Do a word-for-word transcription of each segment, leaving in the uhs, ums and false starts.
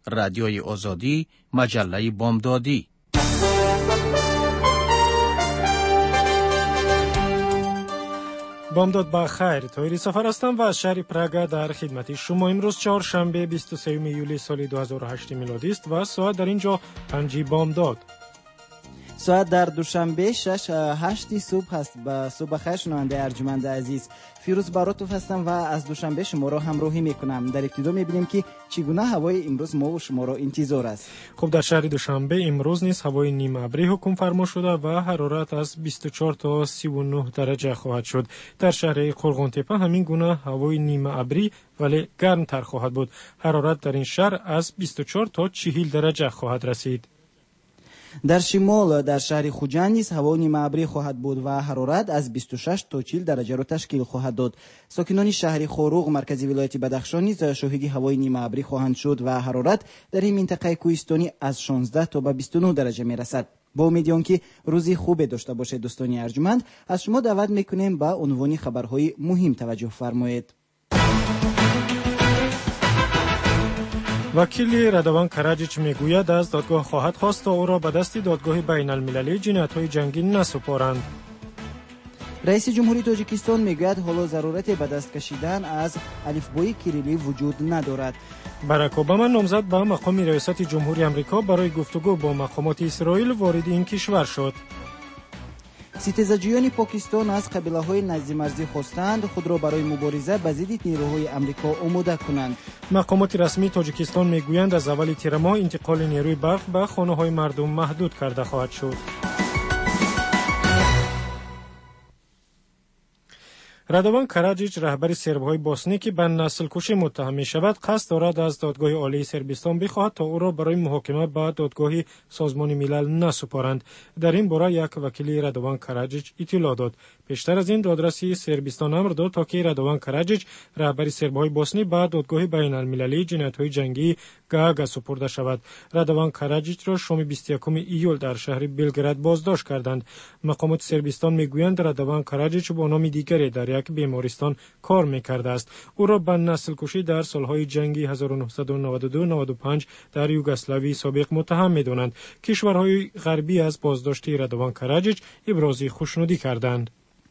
رادیوی آزادی، مجله بامدادی. بامداد بخیر، طاهری سفر هستم و از شهر پراگ در خدمت شما. امروز چهارشنبه بیست و سوم ایولی سال دو هزار و هشت میلادی است و ساعت در اینجا پنج بامداد. ساعت در دوشنبه شش هشت صبح است. با صبح بخیر شنونده ارجمند عزیز، فیروز باراتوف هستم و از دوشنبه شما را همراهی میکنم. در ابتدا میبینیم که چگونه هوای امروز ما و شما را انتظار است. خب در شهر دوشنبه امروز نیز هوای نیم ابری حکم فرما شده و حرارت از بیست و چهار تا سی و نه درجه خواهد شد. در شهر قرغن‌تپه همین گونه هوای نیم ابری ولی گرم تر خواهد بود. حرارت در این شهر از بیست و چهار تا چهل درجه خواهد رسید. در شمال در شهر خوجند نیز هوا نیم ابری خواهد بود و حرارت از بیست و شش تا چهل درجه را تشکیل خواهد داد. ساکنان شهر خوروغ مرکزی ولایت بدخشان نیز شاهد هوای نیم ابری خواهند شد و حرارت در این منطقه کوهستانی از شانزده تا به بیست و نه درجه می رسد. با امید که روزی خوب داشته باشید دوستان ارجمند، از شما دعوت میکنیم به عنوان خبرهای مهم توجه فرمایید. وکیل رادوان کراجیچ میگوید از دادگاه خواهد خواست تا او را به دست دادگاه بین المللی جنایت‌های جنگی نسپارند. رئیس جمهوری تاجیکستان میگوید حالا ضرورت به دست کشیدن از الفبای کریلی وجود ندارد. باراک اوباما نامزد به مقام ریاست جمهوری آمریکا برای گفتگو با مقامات اسرائیل وارد این کشور شد. ستیزجویان پاکستان از قبیله‌های نزدیک مرزی خواستند خود را برای مبارزه با ضد نیروهای آمریکا آماده کنند. مقامات رسمی تاجیکستان میگویند از اول تیر ماه انتقال نیروی برق به خانه‌های مردم محدود کرده خواهد شد. رادوان کراجیچ رهبر سرب‌های بوسنی که به نسل کشی متهم می‌شود قصد دارد از دادگاه عالی سربستان بخواهد تا او را برای محاکمه به دادگاه سازمان ملل نسپارند. در این باره یک وکیل رادوان کراجیچ اطلاع داد. پیشتر از این دادرسی سربستان امر داد تا که رادوان کراجیچ رهبر سرب‌های بوسنی به دادگاه بین المللی جنایت‌های جنگی گاگ سپرده شود. رادوان کراجیچ را شام بیست و یکم ایول در شهر بلگراد بازداشت کردند. مقامات سربستان میگویند رادوان کراجیچ با نام دیگری در یک بیمارستان کار میکرده است. او را به نسل کشی در سالهای جنگی هزار و نهصد و نود و دو نود و پنج در یوگسلاوی سابق متهم میدانند. کشورهای غربی از بازداشت رادوان کراجیچ ابراز خوشنودی کردند.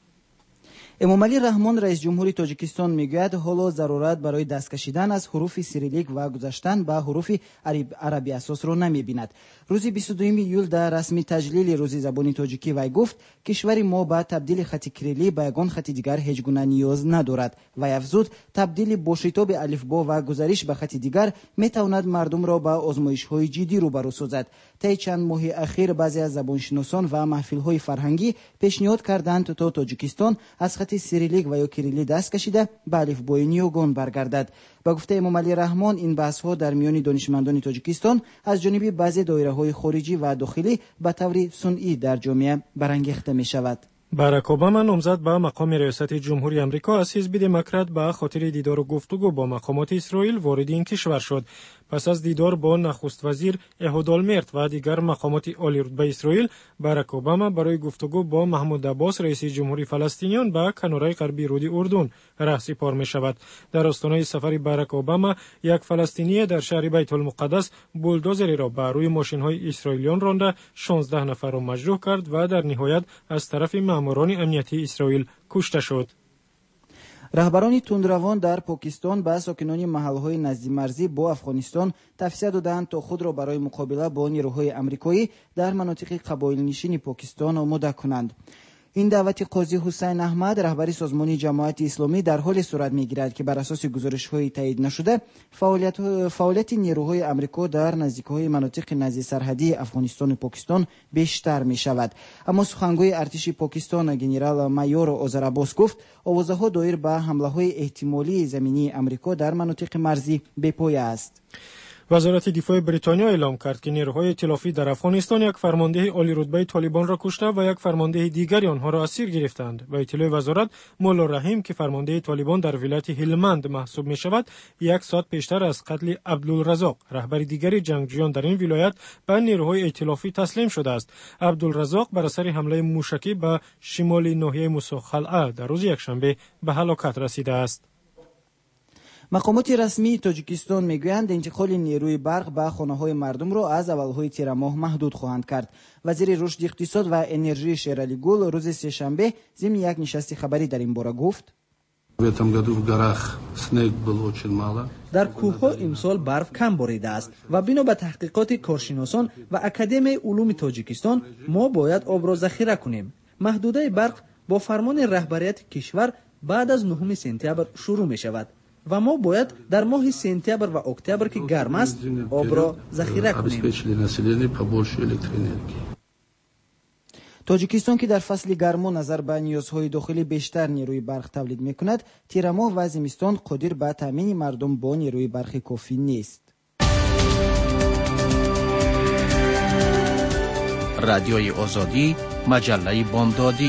امامعلی رحمان رئیس جمهوری تاجیکستان میگوید حالا ضرورت برای دست کشیدن از حروف سیریلیک و گذشتن به حروف عربی اساس را نمیبیند. روز بیست و دو ایول در رسمی تجلیل روز زبان تاجیکی وی گفت کشور ما با تبدیل خط کریلی به یگان خط دیگر هیچ گونه نیاز ندارد و افزود تبدیل با شتاب الفبا و گذارش به خط دیگر میتواند مردم را به آزمایش‌های جدی روبرو سازد. طی چند ماه اخیر بعضی از زبانشناسان و محفل‌های فرهنگی پیشنهاد کردند تا تاجیکستان از خط سیریلیک و یا کریلی دست کشیده به الفبای نیوگان برگردد. با گفته امامعلی رحمان این بحث‌ها در میان دانشمندان تاجیکستان از جانب بعضی دایره‌های خارجی و داخلی به طور سنئی در جامعه برانگیخته می‌شود. باراک اوباما نامزد به مقام ریاست جمهوری آمریکا از حزب دموکرات به خاطر دیدار و گفتگو با مقامات اسرائیل وارد این کشور شد. پس از دیدار با نخست وزیر اهود اولمرت و دیگر مقامات عالی رتبه اسرائیل، باراک اوباما برای گفتگو با محمود عباس رئیس جمهوری فلسطینیان به کناره غربی رود اردن راهسپار می شود. در آستانه سفر باراک اوباما یک فلسطینی در شهر بیت المقدس بولدوزری را بر روی ماشین‌های اسرائیلیان رانده شانزده نفر را مجروح کرد و در نهایت از طرف ماموران امنیتی اسرائیل کشته شد. رهبران تندروان در پاکستان به ساکنان محل‌های نزدیک مرزی با افغانستان توصیه دادند تا خود را برای مقابله با نیروهای آمریکایی در مناطق قبایل نشین پاکستان آماده کنند. این دعوت قاضی حسین احمد رهبر سازمان جماعت اسلامی در حال صورت می‌گیرد که بر اساس گزارش‌های تایید نشده فعالیت فعالیت نیروهای آمریکا در نزدیک‌های مناطق نزدیک سرحدی افغانستان و پاکستان بیشتر می‌شود. اما سخنگوی ارتش پاکستان گنرال مایور آذر عباس گفت آوازه‌ها دایر به حمله‌های احتمالی زمینی آمریکا در مناطق مرزی بی‌پایه است. وزارت دفاع بریتانیا اعلام کرد که نیروهای ائتلافی در افغانستان یک فرمانده عالی رتبه طالبان را کشته و یک فرمانده دیگری آنها را اسیر گرفتند. و اطلاع وزارت مولا رحیم که فرمانده طالبان در ولایت هلمند محسوب می شود، یک ساعت پیشتر از قتل عبدالرزاق رهبر دیگری جنگجویان در این ولایت به نیروهای ائتلافی تسلیم شده است. عبدالرزاق بر اثر حمله موشکی به شمال ناحیه موسی خلعه در روز یکشنبه به هلاکت رسیده است. مقامات رسمی تاجیکستان میگویند انتقال نیروی برق به خانه‌های مردم را از اولهای تیر ماه محدود خواهند کرد. وزیر رشد اقتصاد و انرژی شیرالی گل روز سه‌شنبه ضمن یک نشست خبری در این باره گفت: در کوه‌ها امسال برف کم باریده است و بنا به تحقیقات کارشناسان و اکادمی علوم تاجیکستان ما باید آب را ذخیره کنیم. محدوده برق با فرمان رهبریت کشور بعد از نهم سپتامبر شروع می شود و ما باید در ماه سپتامبر و اکتبر که گرم است آب را ذخیره کنیم. تاجیکستان که در فصل گرما نظر به نیازهای داخلی بیشتر نیروی برق تولید می کند، تیر ماه و زمستان قادر به تامین مردم با نیروی برق کافی نیست. رادیوی آزادی، مجله بامدادی.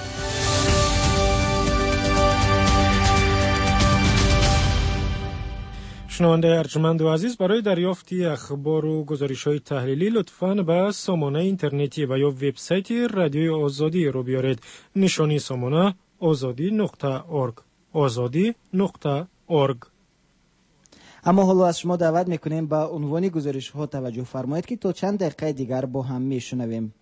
شنونده ارجمند و عزیز، برای دریافتی اخبار و گزارش‌های تحلیلی لطفاً به سامانه اینترنتی و یا وبسایت رادیوی آزادی رو بیارید. نشانی سامانه آزادی نقطه اورگ آزادی نقطه اورگ. اما حالا از شما دعوت میکنیم به عنوان گزارش‌ها توجه فرمایید که تا چند دقیقه دیگر با هم میشنویم.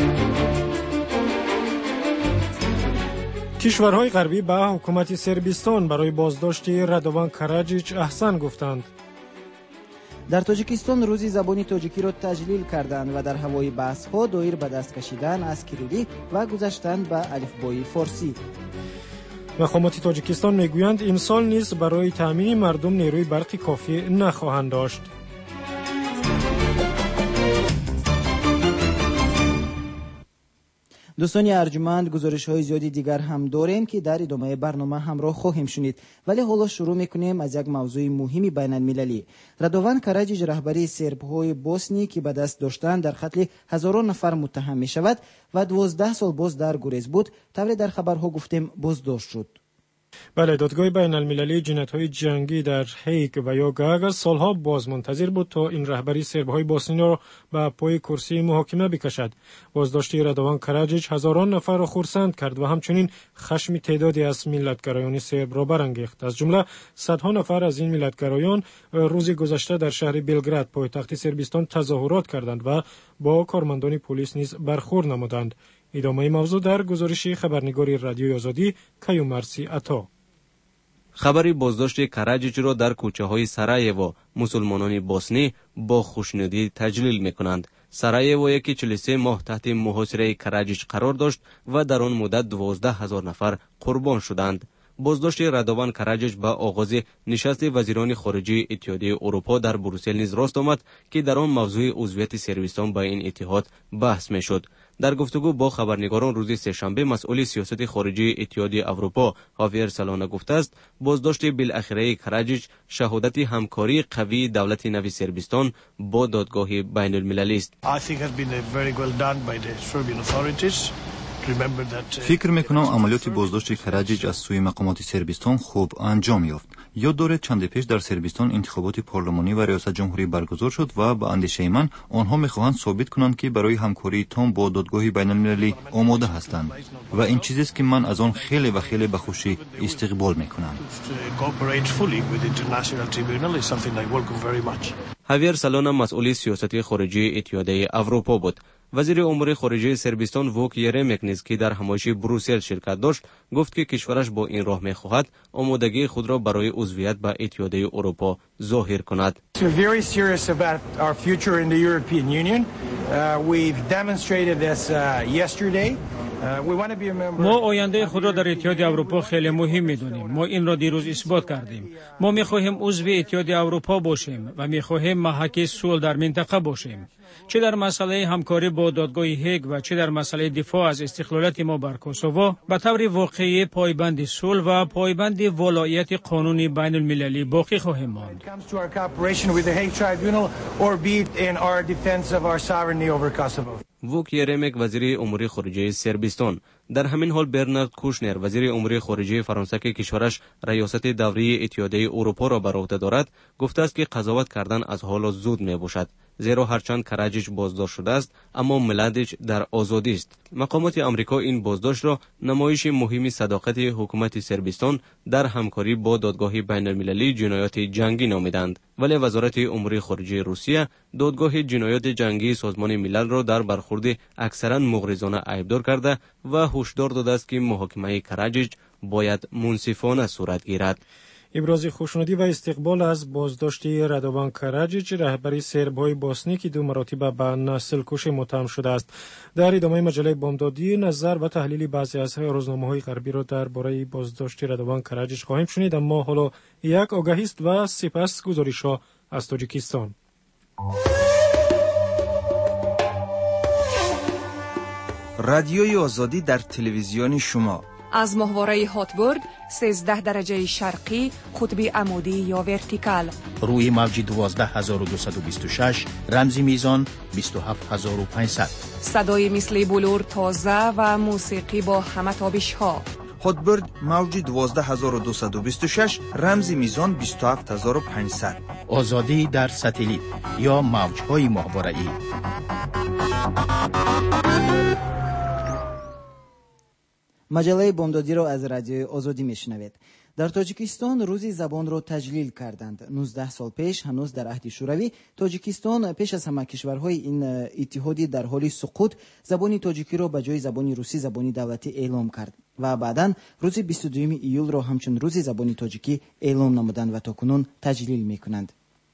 کشورهای غربی به حکومت سربستان برای بازداشت رادوان کاراجیچ احسان گفتند. در تاجیکستان روزی زبان تاجیکی را تجلیل کردند و در هوای بحث‌ها دایر به دست کشیدن از کریلی و گذشتن به الفبای فارسی. مقامات تاجیکستان میگویند امسال نیز برای تامین مردم نیروی برق کافی نخواهند داشت. دوستان ارجمند، گزارش‌های زیادی دیگر هم داریم که در ادامه برنامه همراه خواهیم شنید، ولی حالا شروع می‌کنیم از یک موضوع مهمی بین‌المللی. رادوان کاراجیچ رهبری سرب‌های بوسنی که به دست داشتن در قتل هزاران نفر متهم می‌شود و دوازده سال باز در گریز بود، طوری در خبرها گفتیم بازداشت شد. بله، دادگاه بین المللی جنایت‌های جنگی در هیگ و یا گاگ سالها باز منتظر بود تا این رهبری سرب‌های بوسنی را به پای کرسی محاکمه بکشد. بازداشت رادوان کاراجیچ هزاران نفر را خرسند کرد و همچنین خشم تعدادی از ملت‌گرایان سرب را برانگیخت. از جمله صدها نفر از این ملت‌گرایان روز گذشته در شهر بلگراد پایتخت سربستان تظاهرات کردند و با کارمندان پلیس نیز برخورد نمودند. ادامه موضوع در گزارش خبرنگار رادیوی آزادی کیومرسی عطا. خبری بازداشت کاراجیچ را در کوچه های سرایوو مسلمانان بوسنی با خوشنودی تجلیل می کنند. سرایوو یکی چهل و سه ماه تحت محاصره کاراجیچ قرار داشت و در آن مدت دوازده هزار نفر قربان شدند. بازداشت رادوان کاراجیچ با آغاز نشست وزیران خارجه اتحادیه اروپا در بروسل نیز راست آمد که در آن موضوع عضویت سربستان با این اتحاد بحث می شد. در گفتگو با خبرنگاران روز سه‌شنبه مسئول سیاست خارجی اتحادیه اروپا هاویر سالونا گفته است بازداشت بالاخره کاراجیچ شهادت همکاری قوی دولت نو سربستان با دادگاه بین المللی است. فکر میکنم عملیات بازداشت کاراجیچ از سوی مقامات سربستان خوب انجام یافت. یاد دارد چند پیش در سربستان انتخابات پارلمانی و ریاست جمهوری برگزار شد و به اندیشه من آنها میخواهند ثابت کنند که برای همکاری تام با دادگاه بین المللی آماده هستند و این چیزی است که من از آن خیلی و خیلی به خوشی استقبال میکنم. هاویر سالونا مسئول سیاست خارجی اتحادیه اروپا بود. وزیر امور خارجه سربستان ووک یرمک نیز که در همایش بروسل شرکت داشت گفت که کشورش با این راه می‌خواهد آمادگی خود را برای عضویت به اتحادیه اروپا ظاهر کند. ما آینده خود را در اتحادیه اروپا خیلی مهم می‌دانیم. ما این را دیروز اثبات کردیم. ما می‌خواهیم عضو اتحادیه اروپا باشیم و می‌خواهیم محک صلح در منطقه باشیم. چه در مسئله همکاری با دادگاه هیگ و چه در مسئله دفاع از استقلالیت ما بر کوسوو به طور واقعی پایبند صلح و پایبند ولایت قانونی بین المللی باقی خواهیم ماند. ووک یرمک وزیر امور خارجه سربستان در همین حال برنارد کوشنر وزیر امور خارجه فرانسه که کشورش ریاست دوره اتحادیه اروپا را بر عهده دارد گفته است که قضاوت کردن از حال زود میباشد، زیرا هرچند کراجیچ بازداشت شده است اما ملتش در آزادی است. مقامات آمریکا این بازداشت را نمایش مهمی صداقت حکومت سربستان در همکاری با دادگاه بین المللی جنایات جنگی نامیدند، ولی وزارت امور خارجه روسیه دادگاه جنایات جنگی سازمان ملل را در برخورد اکثرا مغرضانه عیبدار کرده و هشدار داده است که محاکمه کراجیچ باید منصفانه صورت گیرد. ابراز خوشنودی و استقبال از بازداشتی رادوان کراجیچ رهبر سرب‌های بوسنی که دو مرتبه به نسل کشی متهم شده است. در ادامه مجله بامدادی نظر و تحلیل بعضی از روزنامه‌های غربی را درباره بازداشتی رادوان کراجیچ خواهیم شنید، اما حالا یک آگهی است و سپس گزارش‌ها از تاجیکستان. رادیوی آزادی در تلویزیون شما از ماهواره هاتبورگ سیزده درجه شرقی قطب عمودی یا ورتیکال روی موج دوازده هزار و دویست و بیست و شش رمزی میزان بیست و هفت هزار و پانصد. صدای مثل بلور تازه و موسیقی با همه تابش ها. هاتبورگ موج دوازده هزار و دویست و بیست و شش رمزی میزان بیست و هفت هزار و پانصد. آزادی در ساتلیت یا موجهای ماهواره‌ای. مجله بامدادی را از رادیوی آزادی میشنوید. در تاجیکستان روزی زبان را تجلیل کردند. نوزده سال پیش هنوز در عهد شوروی تاجیکستان پیش از همه کشورهای این اتحادی در حال سقوط زبان تاجیکی را به جای زبان روسی زبانی دولتی اعلام کرد و بعداً روز بیست و دوم ایول را همچون روزی زبان تاجیکی اعلام نمودند و تاکنون تجلیل میکنند.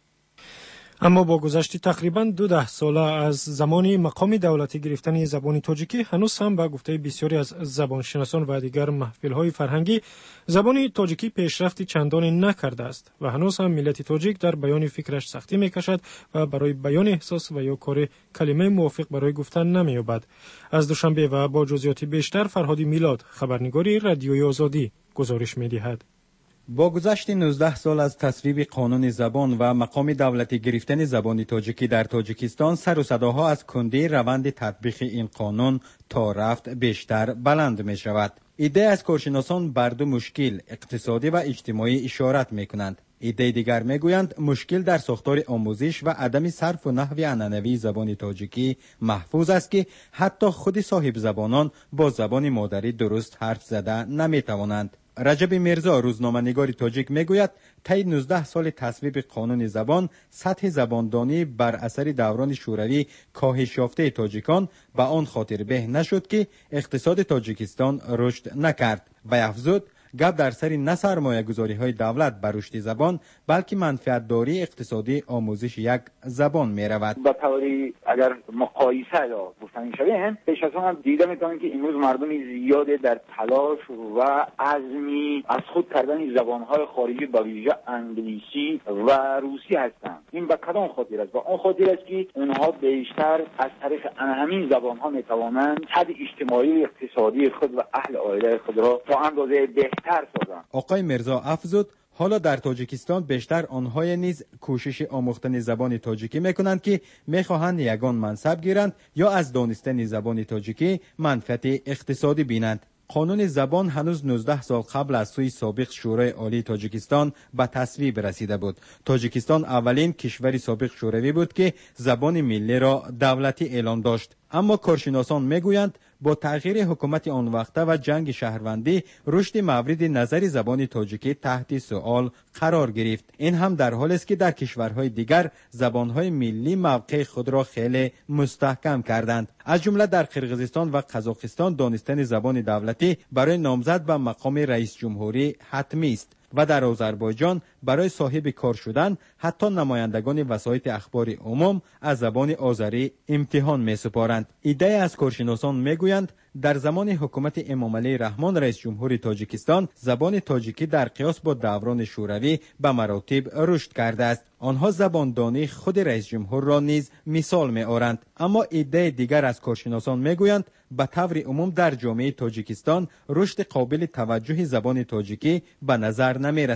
اما با گذشت تقریباً دو ده ساله از زمان مقام دولتی گرفتن زبان تاجیکی هنوز هم به گفته بسیاری از زبانشناسان و دیگر محفل‌های فرهنگی زبان تاجیکی پیشرفتی چندانی نکرده است و هنوز هم ملت تاجیک در بیان فکرش سختی میکشد و برای بیان احساس و یا کار کلمه موافق برای گفتن نمییابد. از دوشنبه و با جزئیات بیشتر فرهادی میلاد خبرنگاری رادیوی آزادی گزارش می‌دهد. با گذشت نوزده سال از تصویب قانون زبان و مقام دولتی گرفتن زبان تاجیکی در تاجیکستان، سر و صداها از کنده روند تطبیق این قانون تا رفت بیشتر بلند می شود. ایده از کارشناسان بر دو مشکل اقتصادی و اجتماعی اشارت می کنند. ایده دیگر می گویند مشکل در ساختار آموزش و عدم صرف و نحو عنعنوی زبان تاجیکی محفوظ است که حتی خود صاحب زبانان با زبان مادری درست حرف زده نمی توانند. رجب میرزا روزنامه‌نگار تاجیک میگوید طی نوزده سال تصویب قانون زبان سطح زباندانی بر اثر دوران شوروی کاهش یافته تاجیکان به آن خاطر به نشد که اقتصاد تاجیکستان رشد نکرد و افزود گپ در سر نه سرمایه گذاری های دولت بر رشد زبان بلکه منفعت داری اقتصادی آموزش یک زبان می رود. با توری اگر مقایسه یا گفتن شویم پیش از آن هم دیده میتونیم که امروز مردمی زیاده در تلاش و عزمی از خود کردن زبان های خارجی با ویژه انگلیسی و روسی هستند. این به کدام خاطر است؟ با اون خاطر است که اونها بیشتر از طریق همین زبان ها میتوانند حد اجتماعی و اقتصادی خود و اهل عائله خود را تا اندازه بهتر آقای میرزا افزود حالا در تاجیکستان بیشتر آنهای نیز کوشش آموختن زبان تاجیکی میکنند که میخواهند یگان منصب گیرند یا از دانستن زبان تاجیکی منفعت اقتصادی بینند. قانون زبان هنوز نوزده سال قبل از سوی سابق شورای عالی تاجیکستان به تصویب رسیده بود. تاجیکستان اولین کشور سابق شوروی بود که زبان ملی را دولتی اعلام داشت. اما کارشناسان میگویند با تغییر حکومت آن وقته و جنگ شهروندی رشد مورد نظر زبان تاجیکی تحت سؤال قرار گرفت. این هم در حالی است که در کشورهای دیگر زبانهای ملی موقع خود را خیلی مستحکم کردند. از جمله در قرقیزستان و قزاقستان دانستن زبان دولتی برای نامزد به مقام رئیس جمهوری حتمی است و در آذربایجان برای صاحب کار شدن حتی نمایندگان وسایط اخبار عموم از زبان آذری امتحان می سپارند. ایده از کارشناسان می گویند در زمان حکومت امام علی رحمان رئیس جمهور تاجیکستان زبان تاجیکی در قیاس با دوران شوروی به مراتب رشد کرده است. آنها زباندانی خود رئیس جمهور را نیز مثال می آورند. اما ایده دیگر از کارشناسان می گویند به طور عموم در جامعه تاجیکستان رشد قابل توجه زبان تاجیکی به نظر نمی رسد.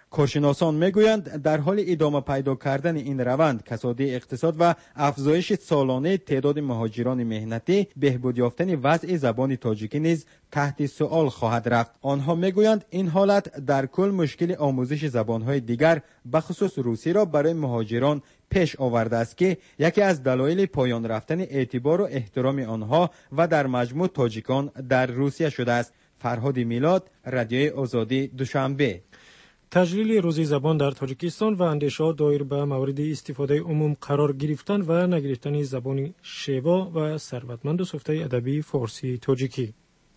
کارشناسان میگویند در حال ادامه پیدا کردن این روند کسادی اقتصاد و افزایش سالانه تعداد مهاجران مهنتی بهبود یافتن وضع زبان تاجیکی نیز تحت سؤال خواهد رفت. آنها میگویند این حالت در کل مشکل آموزش زبانهای دیگر به خصوص روسی را برای مهاجران پیش آورده است که یکی از دلایل پایان رفتن اعتبار و احترام آنها و در مجموع تاجیکان در روسیه شده است. فرهاد میلاد، رادیوی آزادی، دوشنبه. تجلیل روزی زبان در تاجیکستان و اندیشه‌ها دایر به مورد استفاده عموم قرار گرفتن و نگرفتن زبان شیوا و ثروتمند و سفته ادبی فارسی تاجیکی.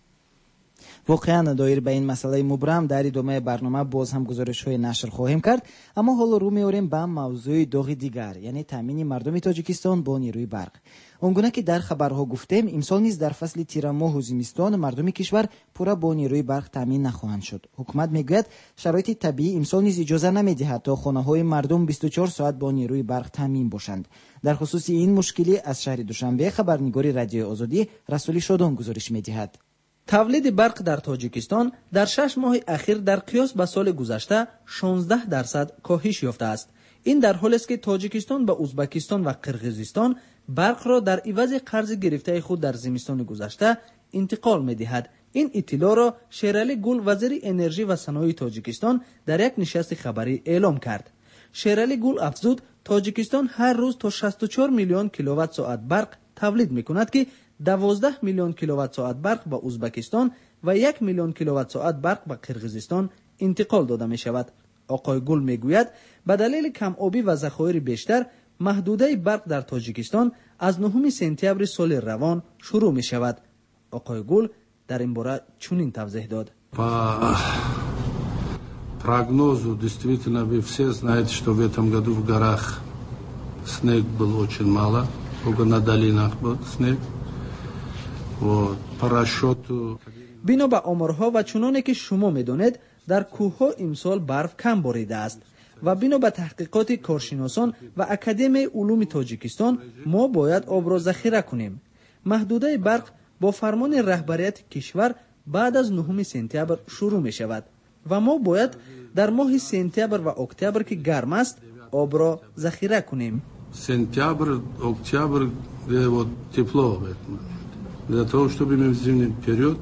واقعا دایر به این مسئله مبرم در ادامه برنامه باز هم گزارش‌های نشر خواهیم کرد، اما حالا رو می‌آوریم به موضوع داغ دیگر، یعنی تامین مردم تاجیکستان با نیروی برق. اونگونه که در خبرها گفتیم امسال نیز در فصل تیر ماه و زمستان مردم کشور پورا با نیروی برق تامین نخواهند شد. حکومت میگوید شرایط طبیعی امسال نیز اجازه نمیدهد تا خانه‌های مردم بیست و چهار ساعت با نیروی برق تامین باشند. در خصوص این مشکلی از شهر دوشنبه خبرنگار رادیو آزادی رسولی شادان گزارش می‌دهد. تولید برق در تاجیکستان در شش ماه اخیر در قیاس به سال گذشته شانزده درصد کاهش یافته است. این در حالی است که تاجیکستان به ازبکستان و قرقیزستان برق را در عوض قرض گرفته خود در زمستان گذشته انتقال می‌دهد. این اطلاع را شیرعلی گل وزیر انرژی و صنایع تاجیکستان در یک نشست خبری اعلام کرد. شیرعلی گل افزود تاجیکستان هر روز تا شصت و چهار میلیون کیلووات ساعت برق تولید می‌کند که دوازده میلیون کیلووات ساعت برق به ازبکستان و یک میلیون کیلووات ساعت برق به قرقیزستان انتقال داده می شود. آقای گل می گوید به دلیل کم آبی و ذخایر بیشتر محدوده برق در تاجیکستان از نهم سپتامبر سال روان شروع می شود. آقای گل در این باره چنین توضیح داد. По прогнозу, действительно, вы все знаете, что в этом году в горах снег был очень мало, только на долинах был снег. بنا به آمارها و چنانه که شما میدانید در کوهها امسال برف کم باریده است و بنا به تحقیقات کارشناسان و اکادمی علوم تاجیکستان ما باید آب را ذخیره کنیم. محدوده برق با فرمان رهبریت کشور بعد از نهم سپتامبر شروع می شود و ما باید در ماه سپتامبر و اکتبر که گرم است آب را ذخیره کنیم. سپتامبر، اکتبر вот тепло. Для того, чтобы мы в зимний период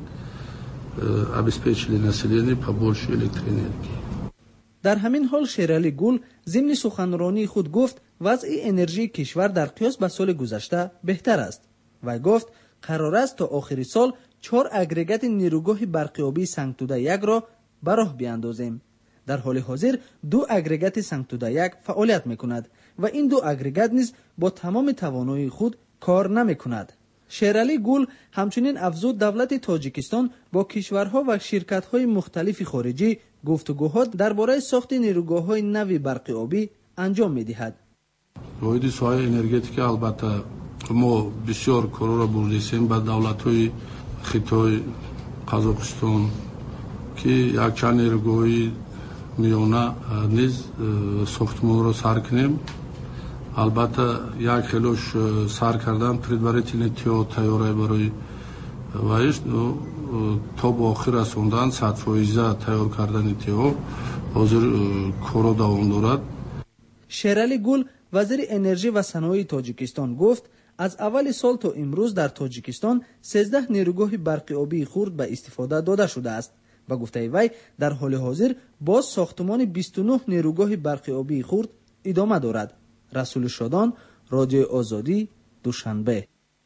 обеспечили население побольше электроэнергии. در همین حال شیرعلی گل ضمن سخنرانی خود گفت وضع انرژی کشور در قیاس به سال گذشته بهتر است و گفت قرار است تا آخر سال چهار اگریگات نیروگاه برقیابی سنگتوده یک را به راه بیاندازیم. در حال حاضر دو اگریگات سنگتوده یک فعالیت میکند و این دو اگریگات نیز با تمام توانایی خود کار نمیکند. شیرعلی گل همچنین افزود دولت تاجیکستان با کشورها و شرکت‌های مختلف خارجی گفتگوها درباره ساخت نیروگاه‌های نوی برق آبی انجام می‌دهد. روید سوای انرژتیک البته ما بسیار کار را بردیم با دولت‌های خیتای قزاقستان که یک چند نیروگاهی میونه نیز ساختمان را سر کنیم. البته یک خیلیش سر کردن предварительный تیو تیاری برای وایش تا با آخر رسوندن صد فیصد تیار کردن تیو حاضر کارو دوام دارد. شیرعلی گل وزیر انرژی و صنایع تاجیکستان گفت از اول سال تا امروز در تاجیکستان سیزده نیروگاه برق آبی خرد به استفاده داده شده است و گفته وی در حال حاضر باز ساختمان بیست و نه نیروگاه برق آبی خرد ادامه دارد. رسول شادان، رادیو آزادی، دوشنبه.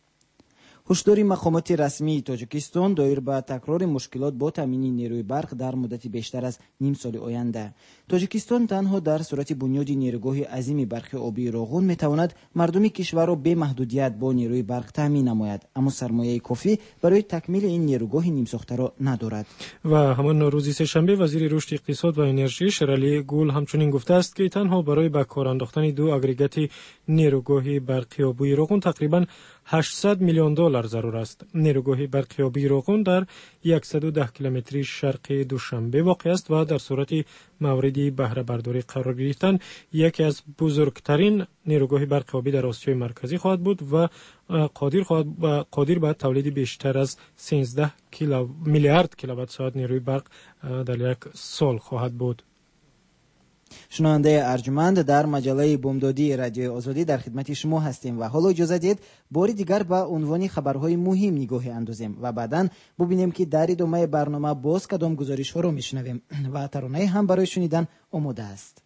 هشدار مقامات رسمی تاجیکستان دایر به تکرار مشکلات با تامین نیروی برق در مدت بیشتر از نیم سال آینده. تاجیکستان تنها در صورت بنیاد نیروگاه عظیم برق آبی روغون میتواند مردم کشور را به محدودیت با نیروی برق تامین نماید، اما سرمایه کافی برای تکمیل این نیروگاه نیم ساخته را ندارد. و همان روز سه‌شنبه وزیر رشد اقتصاد و انرژی شیرعلی گل همچنین گفته است که تنها برای به کار انداختن دو اگریگات نیروگاه برق آبی روغون تقریباً هشتصد میلیون دلار ضرور است. نیروگاه برق آبی روغون در صد و ده کیلومتری شرقی دوشنبه واقع است و در صورت موردی بهره برداری قرار گرفتن یکی از بزرگترین نیروگاه برق آبی در آسیای مرکزی خواهد بود و قادر خواهد قادر به تولید بیشتر از سیزده میلیارد کیلووات ساعت نیروی برق در یک سال خواهد بود. شنونده ارجمند، در مجله بامدادی رادیو آزادی در خدمت شما هستیم و حالا اجازه دید باری دیگر به عنوان خبرهای مهم نگاهی اندازیم و بعداً ببینیم که در ادامه برنامه باز کدام گزارش ها رو میشنویم و ترانه هم برای شنیدن آماده است.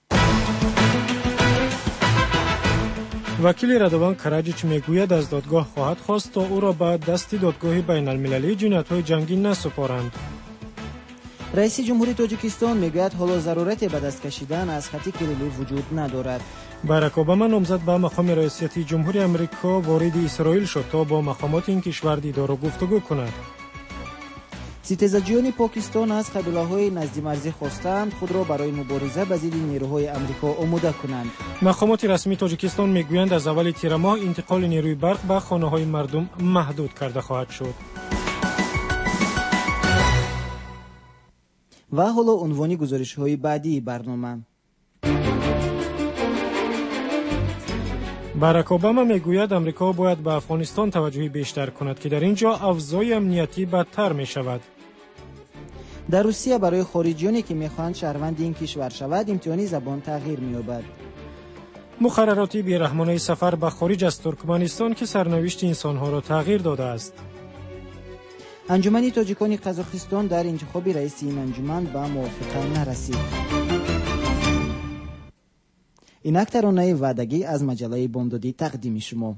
وکیل ردوان کراجیچ میگوید از دادگاه خواهد خواست تا او را به دست دادگاه بین المللی جنایت‌های جنگی نسپارند. رئیس جمهوری تاجیکستان میگوید حالا ضرورت به دست کشیدن از خط کلیلی وجود ندارد. باراک اوباما نامزد به مقام ریاست جمهوری آمریکا وارد اسرائیل شد تا با مقامات این کشور دیدار و گفتگو کند. ستیزجویان پاکستان از قبیله‌های نزدی مرزی خواستند خود را برای مبارزه با ضد نیروهای آمریکا آماده کنند. مقامات رسمی تاجیکستان میگویند از اول تیر ماه انتقال نیروی برق به خانه‌های مردم محدود کرده خواهد شد. و حالا عنوان گزارش‌های بعدی برنامه. باراک اوباما میگوید آمریکا باید به افغانستان توجه بیشتر کند که در اینجا اوضاع امنیتی بدتر می شود. در روسیه برای خارجیانی که میخواهند شهروند این کشور شود امتحانی زبان تغییر می‌یابد. مقررات بی‌رحمانه سفر به خارج از ترکمنستان که سرنوشت انسانها را تغییر داده است. انجمن تاجیکان قزاقستان در انتخاب رئیس این انجمن به موافقه نرسید. اینک ترانه وعدگی از مجله بامدادی تقدیم شما.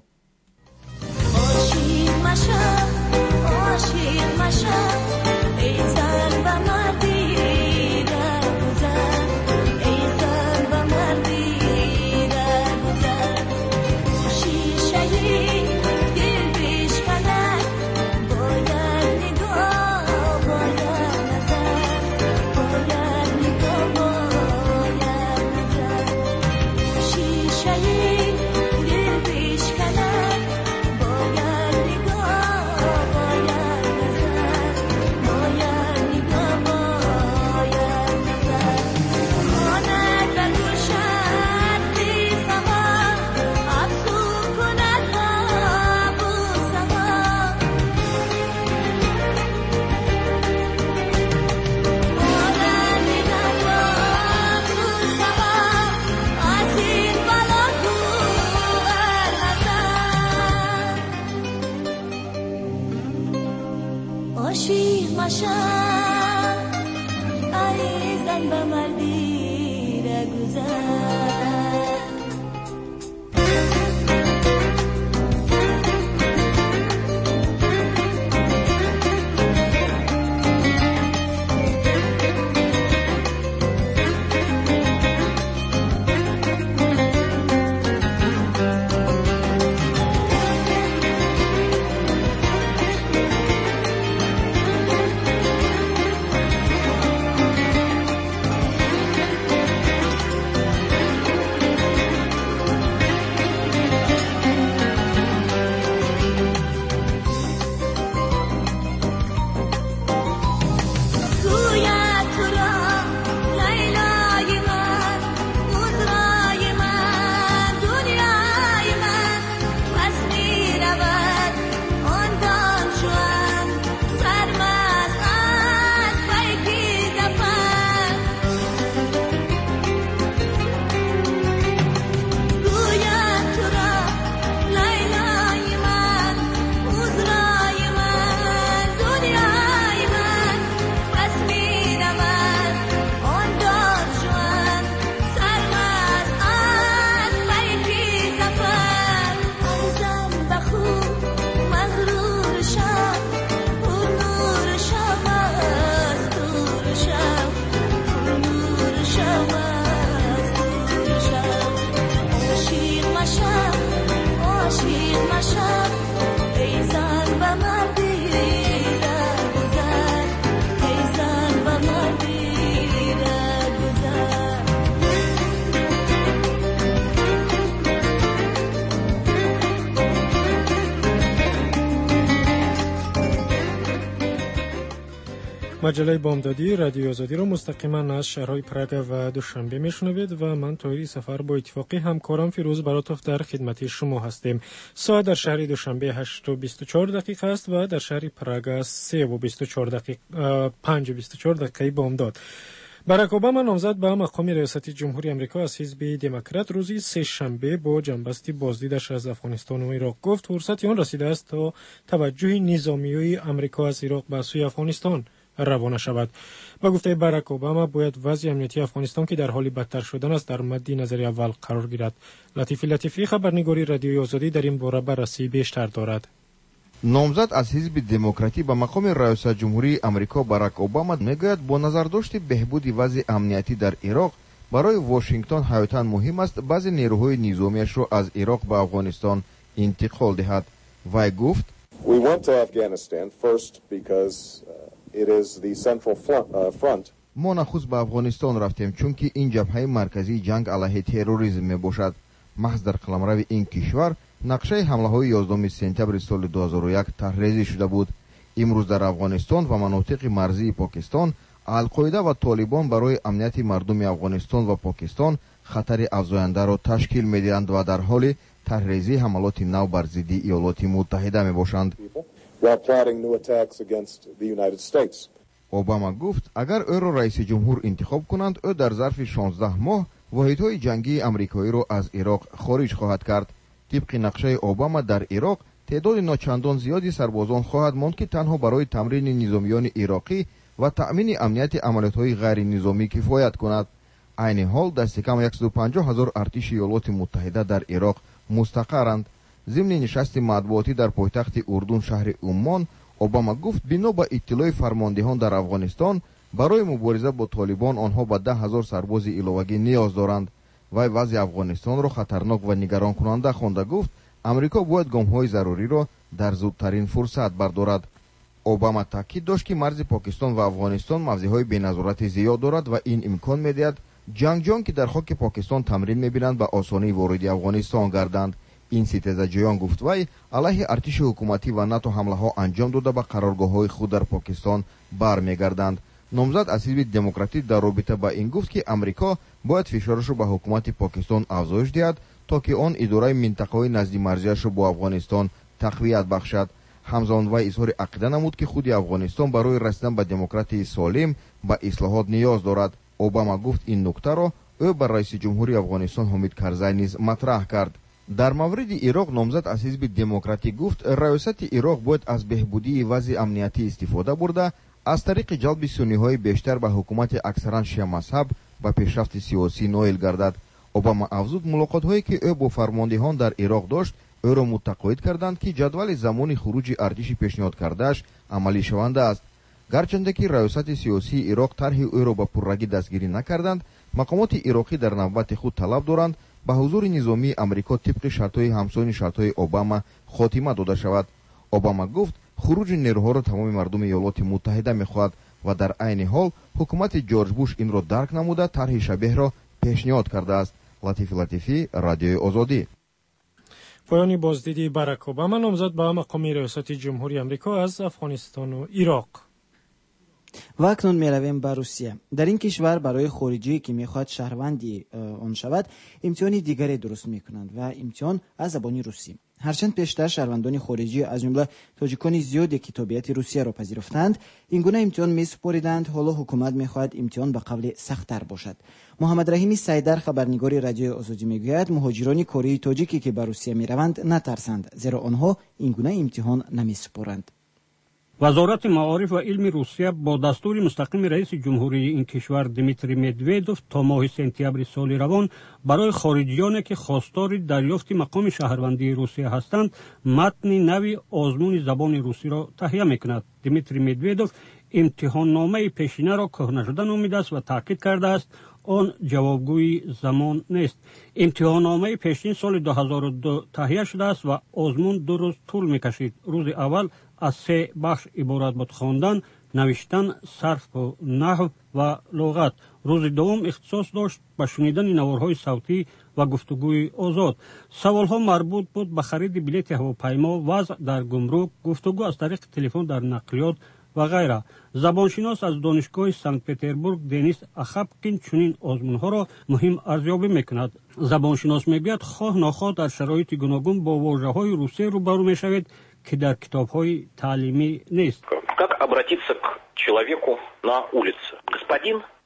عاشق مشم عاشق مشم ای زن و مردی رهگذر ای زن و مردی رهگذر شیشه دل بشکند باید نگاه باید نظر باید نگاه باید نظر شیشه دل بشکند باید نگاه باید نظر باید نگاه باید نظر خواند و گوشد بی سما افسون کند خواب و سما خواند نگاه خواب و سما از این بالا کوهر نزن عاشق مشم ای زن به مردی رهگذر گوید تو را لیلای من عذرای من دنیای من پس می رود آن دانشوان سرمست از پیکی زفر گوید تو را لیلای من عذرای من دنیای من پس می رود آن دانشوان سرمست از پیکی زفر ای زن به خود مغرور شم او نور شم از دور شم او نور شم از دور شم عاشق مشم عاشق مشم ای زن و مردی رهگذر ای زن و مردی رهگذر مجله بامدادی رادیو آزادی را مستقیما از شهرهای پراگ و دوشنبه میشنوید و من طاهری سفر با اتفاقی همکارم فیروز براتوف در خدمت شما هستیم. ساعت در شهر دوشنبه هشت و بیست و چهار دقیقه است و در شهر پراگ سه و بیست و چهار دقیقه پنج و بیست و چهار دقیقه بامداد. барак обама номзад ба мақоми риёсати ҷумҳури амрико аз ҳизби демократ рӯзи сешанбе бо ҷанбасти боздидаш аз афғонистону ироқ гуфт фурсати он расидааст то таваҷҷӯҳи низомиёи амрико аз ироқ ба сӯи афғонистон равона шавад. ба гуфтаи барак обама бояд вазъи амнияти афғонистон ки дар ҳоли бадтар шудан аст дар мадди назари аввал қарор гирад. латифи латифӣ хабарнигори радиои озодӣ дар ин бора баррасии бештар дорад. номзад аз ҳизби демократӣ ба мақоми раёсатҷумҳурии амрико барак обама мегӯяд бо назардошти беҳбуди вазъи амниятӣ дар ироқ барои Вашингтон ҳаётан муҳим аст баъзе нерӯҳои низомиашро аз ироқ ба афғонистон интиқол диҳад. вай гуфт: мо нахуст ба афғонистон рафтем чунки ин ҷабҳаи марказии ҷанг алайҳи терроризм мебошад. маҳз дар қаламрави ин кишвар нақшаи ҳамлаҳои ёздуми сентябри соли ду ҳазору як таҳрирезӣ шуда буд. имрӯз дар афғонистон ва манотиқи марзии покистон алқоида ва толибон барои амнияти мардуми афғонистон ва покистон хатари афзояндаро ташкил медиҳанд ва дар ҳоли таҳрирезии ҳамалоти нав бар зидди иёлоти муттаҳида мебошанд. обама гуфт агар ӯро раиси ҷумҳур интихоб кунанд ӯ дар зарфи шонздаҳ моҳ воҳидҳои ҷангии амрикоиро аз ироқ хориҷ хоҳад кард. тибқи нақшаи обама дар ироқ теъдоди ночандон зиёди сарбозон хоҳад монд ки танҳо барои тамрини низомиёни ироқӣ ва таъмини амнияти амалиётҳои ғайринизомӣ кифоят кунад. айни ҳол дасти кам сад و панҷоҳ ҳазор артиши иёлоти муттаҳида дар ироқ мустақарранд. зимни нишасти матбуотӣ дар пойтахти урдун шаҳри уммон обама гуфт бино ба иттилои фармондиҳон дар афғонистон барои мубориза бо толибон онҳо ба даҳ ҳазор сарбози иловагӣ ниёз доранд. вай вазъи афғонистонро хатарнок ва нигаронкунанда хонда гуфт амрико бояд гомҳои заруриро дар зудтарин фурсат бардорад. обама таъкид дошт ки марзи покистон ва афғонистон мавзеъҳои беназорати зиёд дорад ва ин имкон медиҳад ҷангҷӯён ки дар хоки покистон тамрин мебинанд ба осонӣ вориди афғонистон гарданд. ин ситезаҷӯён, гуфт вай, алайҳи артиши ҳукуматӣ ва нато ҳамлаҳо анҷом дода ба қароргоҳҳои худ дар покистон бармегарданд. номзад аз ҳизби демократӣ дар робита ба ин гуфт ки амрико бояд фишорашро ба ҳукумати покистон афзоиш диҳад то ки он идораи минтақаҳои назди марзиашро бо афғонистон тақвият бахшад. ҳамзамон вай изҳори ақида намуд ки худи афғонистон барои расидан ба демократии солим ба ислоҳот ниёз дорад. обама гуфт ин нуктаро ӯ ба раиси ҷумҳури афғонистон ҳомид карзай низ матраҳ кард. дар мавриди ироқ номзад аз ҳизби демократӣ гуфт раёсати ироқ бояд аз беҳбудии вазъи амниятӣ истифода бурда аз тариқи ҷалби сунниҳои бештар ба ҳукумати аксаран шиъамазҳаб ба пешрафти сиёсӣ ноил гардад. обама афзуд мулоқотҳое ки ӯ бо фармондиҳон дар ироқ дошт ӯро мутақоид карданд ки ҷадвали замони хуруҷи артиши пешниҳодкардааш амалишаванда аст. гарчанде ки раёсати сиёсии ироқ тарҳи ӯро ба пуррагӣ дастгирӣ накарданд, мақомоти ироқӣ дар навбати худ талаб доранд ба ҳузури низомии амрико тибқи шартҳои ҳамсони шартҳои обама хотима дода шавад. обама гуфт хуруҷи нерӯҳоро тамоми мардуми иёлоти муттаҳида мехоҳад ва дар айни ҳол ҳукумати ҷорҷ буш инро дарк намуда тарҳи шабеҳро пешниҳод кардааст. латифи латифӣ, радиои озодӣ. поёни боздиди барак обама номзад ба мақоми риёсати ҷумҳури амрико аз афғонистону ироқ. ва акнун меравем ба русия. дар ин кишвар барои хориҷие ки мехоҳад шаҳрванди он шавад имтиҳони дигаре дуруст мекунанд ва имтиҳон аз забони русӣ. ҳарчанд пештар шаҳрвандони хориҷӣ аз ҷумла тоҷикони зиёде ки тобиати русияро пазируфтанд ин гуна имтиҳон месупориданд, ҳоло ҳукумат мехоҳад имтиҳон ба қавле сахттар бошад. муҳаммадраҳими сайдар хабарнигори радиои озодӣ мегӯяд муҳоҷирони кории тоҷике ки ба русия мераванд натарсанд, зеро онҳо ин гуна имтиҳон намесупоранд. вазорати маориф ва илми русия бо дастури мустақими раиси ҷумҳурии ин кишвар Дмитрий Медведев то моҳи сентябри соли равон барои хориҷиёне ки хостори дарёфти мақоми шаҳрвандии русия ҳастанд матни нави озмуни забони русиро таҳия мекунад. Дмитрий Медведев имтиҳонномаи пешинаро кӯҳнашуда номидааст ва таъкид кардааст он ҷавобгӯи замон нест. имтиҳонномаи пешин соли ду ҳазору ду таҳия шудааст ва озмун ду рӯз тӯл мекашид. рӯзи аввал аз се бахш иборат буд: хондан, навиштан, сарфу наҳв ва луғат. рӯзи дуввум ихтисос дошт ба шунидани наворҳои савтӣ ва гуфтугӯи озод. саволҳо марбут буд ба хариди билети ҳавопаймо, вазъ дар гумрук, гуфтугӯ аз тариқи телефон дар нақлиёт ва ғайра. забоншинос аз донишгоҳи санкт петербург Денис Ахапкин чунин озмунҳоро муҳим арзёбӣ мекунад. забоншинос мегӯяд хоҳ нохоҳ дар шароити гуногун бо вожаҳои русӣ рӯбарӯ мешавед ки дар китобҳои таълимӣ нест. Как обратиться к человеку на улице? Господин,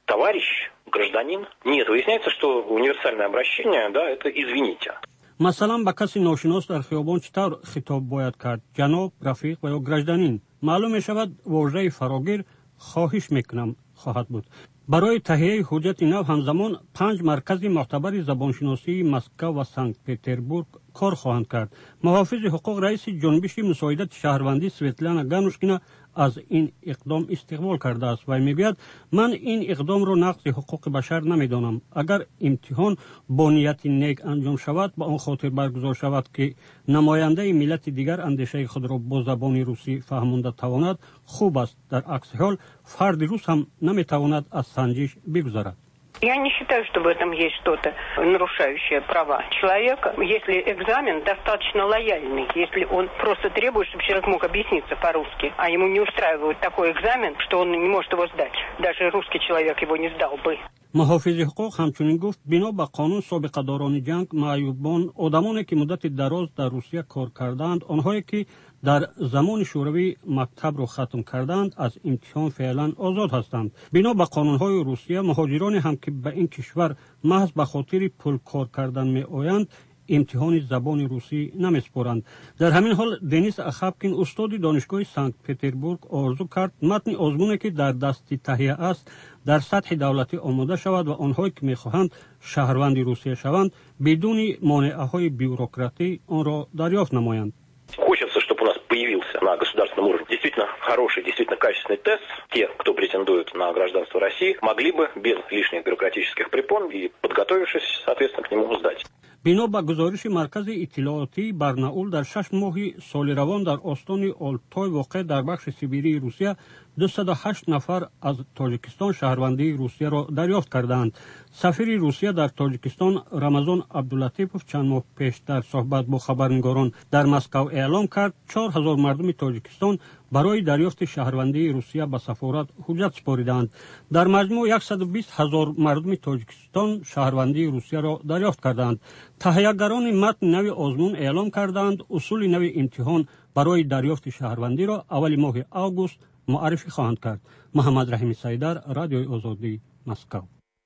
товарищ, гражданин. Нет, выясняется, что универсальное обращение, да, это извините. مثلا به کسی ناشناس در خیابان چطور خطاب باید کرد؟ جناب، رفیق و یا گرجدانین. معلوم می شود واژه فراگیر خواهش میکنم خواهد بود. برای تهیه حجت نو همزمان پنج مرکز معتبر زبانشناسی مسکو و سنت پتربورگ کار خواهند کرد. محافظ حقوق رئیس جنبش مساعدت شهروندی سویتلانا گانوشکینا از این اقدام استقبال کرده است و میگوید من این اقدام را نقض حقوق بشر نمیدانم. اگر امتحان با نیت نیک انجام شود به آن خاطر برگزار شود که نماینده ملت دیگر اندیشه خود را با زبان روسی فهمانده تواند خوب است. در عکس حال فرد روس هم نمیتواند از سنجش بگذرد. Я не считаю, что в этом есть что-то нарушающее права человека, если экзамен достаточно лояльный, если он просто требует, чтобы человек мог объясниться по-русски, а ему не устраивает такой экзамен, что он не может его сдать. Даже русский человек его не сдал бы. محافظ حقوق همچنین گفت بنا به قانون سابقه داران جنگ معیوبان آدمانی که مدت دراز در روسیه کار کردند آنهایی که در زمان شوروی مکتب را ختم کردند از امتحان فعلا آزاد هستند. بنا به قانونهای روسیه مهاجرانی هم که به این کشور محض به خاطر پول کار کردن می آیند امتحان زبان روسی نمیسپارند. در همین حال دنیس اخابکین استاد دانشگاه سنت پتربورگ آرزو کرد متن آزمونی که در دست تهیه است در سطح دولتی آماده شود و آنهایی که میخواهند شهروند روسیه شوند بدون مانعه های بیوروکراتی آن را دریافت نمایند. Хочется, чтобы у нас появился на государственном уровне действительно хороший, действительно качественный тест. Те, кто претендует на гражданство России, могли бы без лишних бюрократических препон и подготовившись, соответственно, к нему сдать. بنا به گزارش مرکز اطلاعاتی برناول در شش ماه سال روان در استان آلتای واقع در بخش سیبیری روسیه دویست و هشت نفر از تاجیکستان شهروندی روسیه را دریافت کردند. سفیر روسیه در تاجیکستان رمضان عبداللطیفوف چند ماه پیش در صحبت با خبرنگاران در مسکو اعلام کرد چهار هزار مردم تاجیکستان برای دریافت شهروندی روسیه به سفارت حجت سپاریدند. در مجموع صد و بیست هزار مردم تاجیکستان شهروندی روسیه را دریافت کردند. تهیه‌گران متن نوی آزمون اعلام کردند اصول نوی امتحان برای دریافت شهروندی را اول ماه آگوست معرفی خواهند کرد. محمد رحیم سیدر، رادیوی آزادی، مسکو.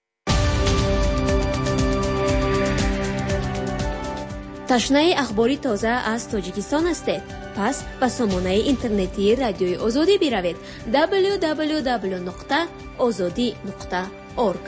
تشنه اخباری تازه از تاجیکستان هستید؟ پس به سامانه اینترنتی رادیوی آزادی بروید دبلیو دبلیو دبلیو نقطه آزادی نقطه اورگ.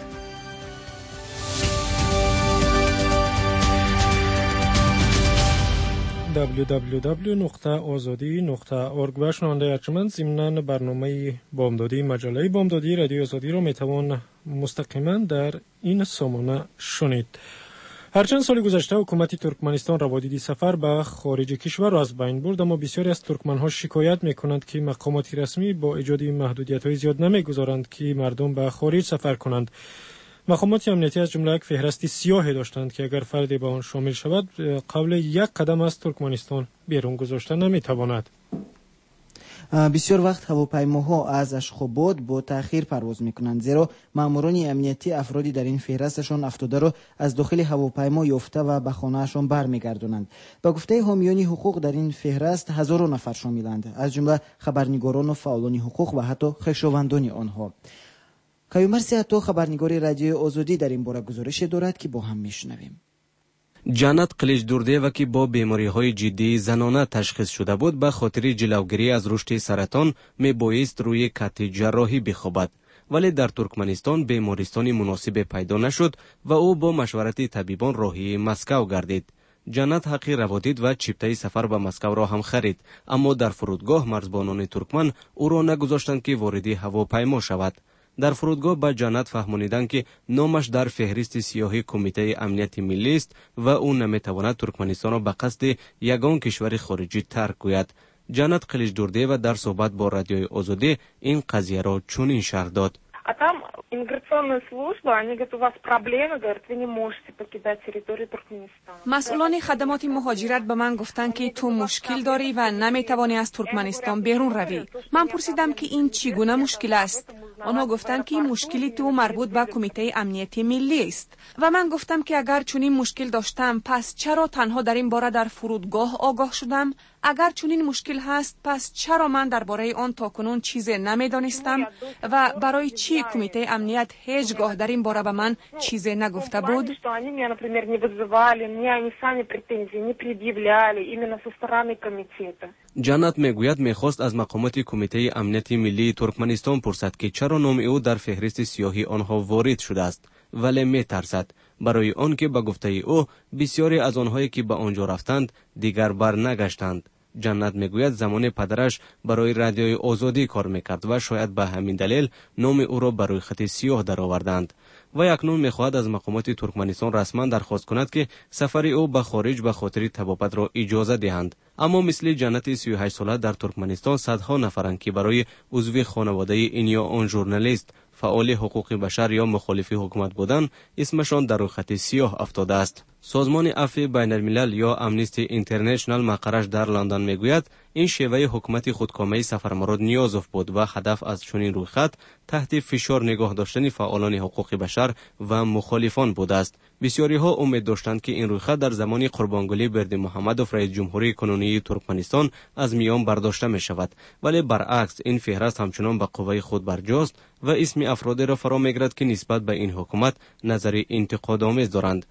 دبلیو دبلیو دبلیو نقطه آزادی نقطه اورگ و شنونده ارجمند ضمن برنامه بامدادی مجله بامدادی رادیو آزادی را میتوان مستقیما در این سامانه شنید. هرچند سال گذشته حکومت ترکمنستان روادید سفر به خارج کشور را از بین برد، اما بسیاری از ترکمنها شکایت میکنند که مقامات رسمی با ایجاد محدودیت‌های زیاد نمیگذارند که مردم به خارج سفر کنند. مقامات امنیتی از جمله یک فهرستی سیاهی داشتند که اگر فردی به آن شامل شود قبل یک قدم از ترکمنستان بیرون گذاشته نمیتواند. بسیار وقت هواپیماها از اشخاباد با تأخیر پرواز میکنند، زیرا ماموران امنیتی افرادی در این فهرستشان افتاده را از داخل هواپیما یافته و به خانه‌شان برمیگردانند. با گفته حامیان حقوق در این فهرست هزاران نفر شاملند، از جمله خبرنگاران و فعالان حقوق و حتی خویشاوندان آنها. کیومرسی حتی خبرنگار رادیو آزادی در این باره گزارش دارد که با هم میشنویم. جنت قلیچدوردیو که با بیماری‌های جدی زنانه تشخیص شده بود به خاطر جلوگیری از رشد سرطان می بایست روی کت جراحی بخوابد، ولی در ترکمنستان بیمارستان مناسب پیدا نشد و او با مشورت طبیبان راهی مسکو گردید. جنت حقی روادید و چیپته سفر به مسکو را هم خرید، اما در فرودگاه مرزبانان ترکمن او را نگذاشتند که وارد هواپیما شود. در فرودگاه به جنت فهمانیدند که نامش در فهرست سیاهی کمیته امنیت ملی است و او نمیتواند ترکمنستان را به قصد یگان کشور خارجی ترک گوید. جنت قلیچدوردیو در صحبت با رادیوی آزادی این قضیه را چنین شرح داد. А там иммиграционная служба, они говорят, у вас проблемы, говорят, вы не можете покидать территорию Туркменистана. مسئولان خدمات مهاجرت به من گفتند که تو مشکل داری و نمیتوانی از ترکمنستان بیرون روی. من پرسیدم که این چگونه مشکل است. آنها گفتند که مشکلی تو مربوط به کمیته امنیتی ملی است و من گفتم که اگر چنین مشکل داشتم پس چرا تنها در این باره در فرودگاه آگاه شدم؟ اگر چنین مشکل هست پس چرا من درباره آن تاکنون چیزی نمیدانستم و برای چی کمیته امنیت هیچگاه در این باره به من چیزی نگفته بود؟ جنت میگوید میخواست از مقامات کمیته امنیت ملی ترکمنستان پرسد که چرا نام او در فهرست سیاهی آنها وارد شده است، ولی میترسد برای آن که به گفته او بسیاری از آنهایی که به آنجا رفتند دیگر بر نگشتند. جنت میگوید زمان پدرش برای رادیوی آزادی کار میکرد و شاید به همین دلیل نام او را برای خط سیاه درآوردند و اکنون میخواهد از مقامات ترکمنستان رسما درخواست کند که سفر او به خارج به خاطر طبابت را اجازه دهند. اما مثل جنت سی و هشت ساله در ترکمنستان صدها نفرند که برای عضو خانواده این یا آن ژورنالیست، فعال حقوق بشر یا مخالف حکومت بودن اسمشان در روی خط سیاه افتاده است. سازمان عفو بین الملل یا امنیستی اینترنشنال مقرش در لندن میگوید این شیوه حکومت خودکامه سفرمراد نیازف بود و هدف از چنین رویخط تحت فشار نگاه داشتن فعالان حقوق بشر و مخالفان بوده است. بسیاری ها امید داشتند که این رویخط در زمان قربانگلی بردیمحمدوف رئیس جمهوری کنونی ترکمنستان از میان برداشته می شود، ولی برعکس این فهرست همچنان به قوه خود برجاست و اسم افرادی را فرا میگیرد که نسبت به این حکومت نظر انتقادآمیز دارند.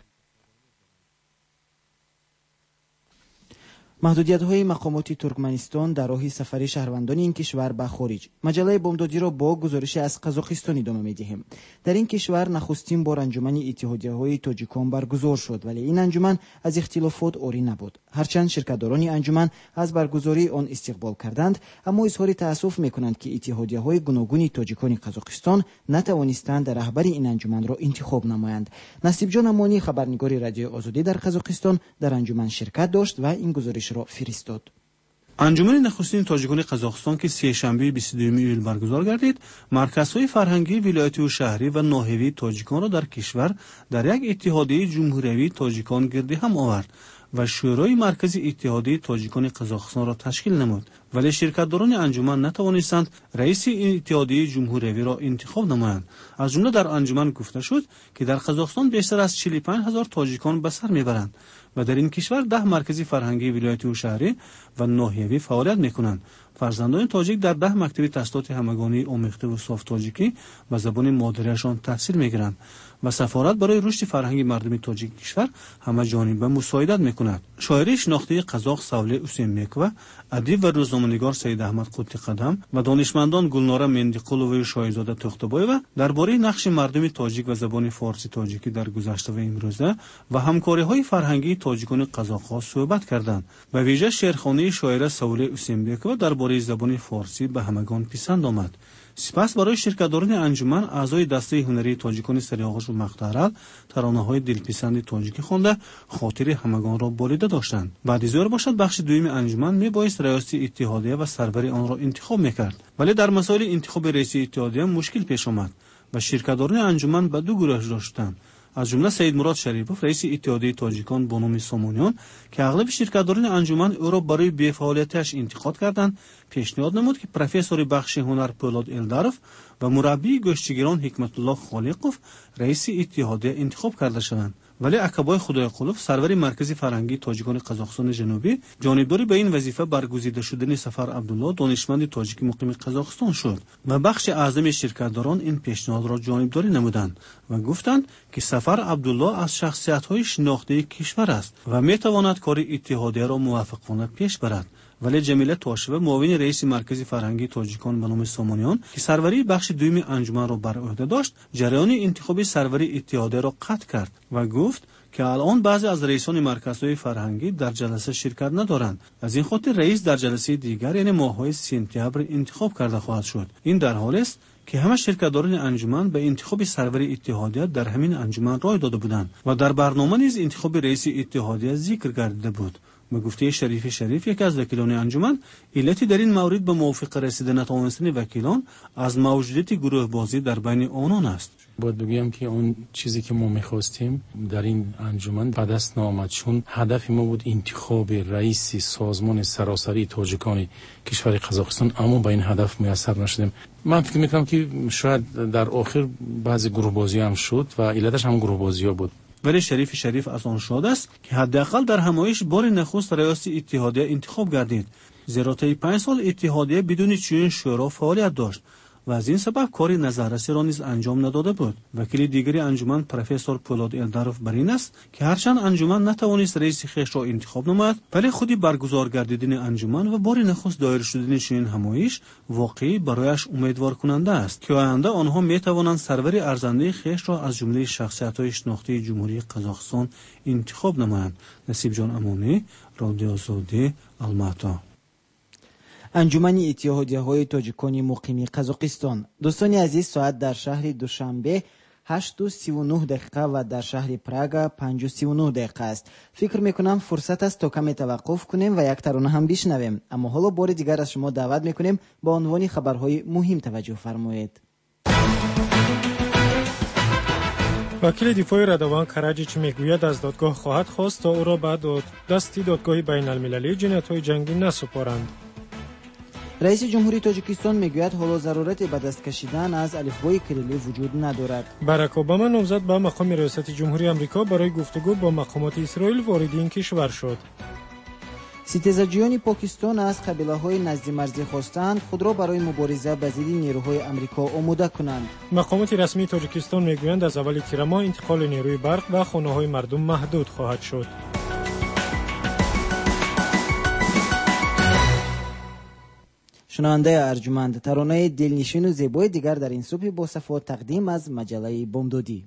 محدودیت‌های مقامات ترکمنستان در راه سفر شهروندان این کشور به خارج. مجله بامدادی را با گزارش از قزاقستان ادامه می‌دهیم. در این کشور نخستین بار انجمن اتحادیه‌های تاجیکان برگزار شد، ولی این انجمن از اختلافات عاری نبود. هرچند شرکت‌داران انجمن از برگزاری آن استقبال کردند، اما اظهار تأسف می‌کنند که اتحادیه‌های گوناگون تاجیکان قزاقستان نتوانستند رهبر این انجمن را انتخاب نمایند. نصیب جان امانی خبرنگار رادیو آزادی در قزاقستان در انجمن شرکت داشت و این گزارش را فرستاد. انجمن نخستین تاجیکان قزاقستان که سه شنبه بیست و دوم ایول برگزار گردید، مرکزهای فرهنگی ولایتی و شهری و ناحیه‌ای تاجیکان را در کشور در یک اتحادیه جمهوری تاجیکان گردی هم آورد و شورای مرکزی اتحادیه تاجیکان قزاقستان را تشکیل نمود، ولی شرکت‌داران انجمن نتوانستند رئیس این اتحادیه جمهوری را انتخاب نمایند. از جمله در انجمن گفته شد که در قزاقستان بیشتر از چهل و پنج هزار تاجیکان به سر میبرند و در این کشور ده مرکزی فرهنگی ولایتی و شهری و ناحیه‌ای فعالیت میکنند. فرزندان تاجیک در ده مکتب تحصیلات همگانی آمیخته و صاف تاجیکی به زبان مادریشان تحصیل میگیرند و سفارت برای رشد فرهنگی مردم تاجیک کشور همه جانبه مساعدت میکند. شاعر شناخته قزاق ساوله اوسیمبکووا، ادیب و روزنامه‌نگار سید احمد قوطی قدم و دانشمندان گلناره مندیقلووا و شایزاده توختبایوا درباره نقش مردم تاجیک و زبان فارسی تاجیکی در گذشته و امروزه و همکاری‌های فرهنگی تاجیکان قزاق‌ها صحبت کردند. به ویژه شعرخوانی شاعر ساوله اوسیمبکووا درباره زبان فارسی به همگان پسند آمد. سپس برای شرکت‌داران انجمن اعضای دسته هنری تاجیکان سریاغوش و مختارل ترانه‌های دلپسند تاجیکی خوانده خاطر همگان را بالیده داشتند. بعد از باشد بخش دوم انجمن میبایست رئیس اتحادیه و سرور آن را انتخاب میکرد، ولی در مسائل انتخاب رئیس اتحادیه مشکل پیش آمد و شرکت‌داران انجمن به دو گروه داشتند. از جمله سید مراد شریفوف رئیس اتحادیه تاجیکان با نام سامونیان که اغلب شرکت‌داران انجمن او را برای بی‌فعالیتش انتقاد کردند، پیشنهاد نمود که پروفسور بخش هنر پولاد الداروف و مربی گشتیگران حکمت الله خالقوف رئیس اتحادیه انتخاب کرده شدند. ولی عقبای خدای قلوف سرور مرکزی فرهنگی تاجیکان قزاقستان جنوبی جانبداری به این وظیفه برگزیده شدن سفر عبدالله دانشمند تاجیک مقیم قزاقستان شد و بخش اعظم شرکت‌داران این پیشنهاد را جانبداری نمودند و گفتند که سفر عبدالله از شخصیت‌های شناخته کشور است و می‌تواند کار اتحادیه را موفقانه پیش برد. ولی جمیله تاشوه معاون رئیس مرکزی فرهنگی تاجیکان به نام سامونیان که سروری بخش دوم انجمن را بر عهده داشت، جریان انتخابی سروری اتحادیه را قطع کرد و گفت که الان بعضی از رئیسان مرکزهای فرهنگی در جلسه شرکت ندارند. از این خاطر رئیس در جلسه دیگر یعنی ماه‌های سپتامبر انتخاب کرده خواهد شد. این در حالی است که همه شرکت‌داران انجمن به انتخاب سرور اتحادیه در همین انجمن رای داده بودند و در برنامه نیز انتخاب رئیس اتحادیه ذکر گردیده بود. به گفته شریف شریف یک از وکیلان انجمن، علتی در این مورد به موافقه رسیدن نتوانستن وکیلان از موجودیت گروه بازی در بین آنان است. باید بگم که اون چیزی که ما می‌خواستیم در این انجمن به دست نآمد، چون هدف ما بود انتخاب رئیس سازمان سراسری تاجیکان کشور قزاقستان، اما به این هدف میسر نشدیم. من فکر می‌کنم که شاید در آخر بعضی گروه بازی هم شد و علتش هم گروه بازی‌ها بود. ولی شریف شریف از آن شاد است که حداقل در همایش بار نخست رئیس اتحادیه انتخاب گردید، زیرا طی پنج سال اتحادیه بدون چنین شورا فعالیت داشت و از این سبب کاری نظررسی را نیز انجام نداده بود. وکیل دیگری انجمن پروفسور پولاد الداروف بر این است که هرچند انجمن نتوانست رئیس خویش را انتخاب نماید، ولی خودی برگزار گردیدن انجمن و بار نخست دایر شدن چنین همایش واقعی برایش امیدوار کننده است که آینده آنها می توانند سرور ارزنده خویش را از جمله شخصیت‌های شناخته جمهوری قزاقستان انتخاب نمایند. نصیب جان امانی، رادیو آزادی، الماتا. انجمن اتحادیه‌های تاجیکان مقیم قزاقستان. دوستان عزیز، ساعت در شهر دوشنبه هشت و سی و نه دقیقه و در شهر پراگ پنج و سی و نه دقیقه است. فکر میکنم فرصت است تا کمی توقف کنیم و یک ترانه هم بشنویم، اما حالا بار دیگر از شما دعوت میکنیم با عنوان خبرهای مهم توجه فرمایید. وکیل دفاع ردوان کراجیچ میگوید از دادگاه خواهد خواست تا او را به دست دادگاه بین المللی جنایت‌های جنگی نسپارند. رئیس جمهوری تاجیکستان میگوید حالا ضرورت به دست کشیدن از الفبای کریلی وجود ندارد. باراک اوباما نامزد به مقام ریاست جمهوری آمریکا برای گفتگو با مقامات اسرائیل وارد این کشور شد. ستیزجویان پاکستان از قبیله‌های نزد مرزی خواستند خود را برای مبارزه با ضد نیروهای آمریکا آماده کنند. مقامات رسمی تاجیکستان میگویند از اول تیر ماه انتقال نیروی برق و خانه‌های مردم محدود خواهد شد. شنونده ارجمند، ترانه دلنشین و زیبای دیگر در این صبح با صفا تقدیم از مجله بامدادی.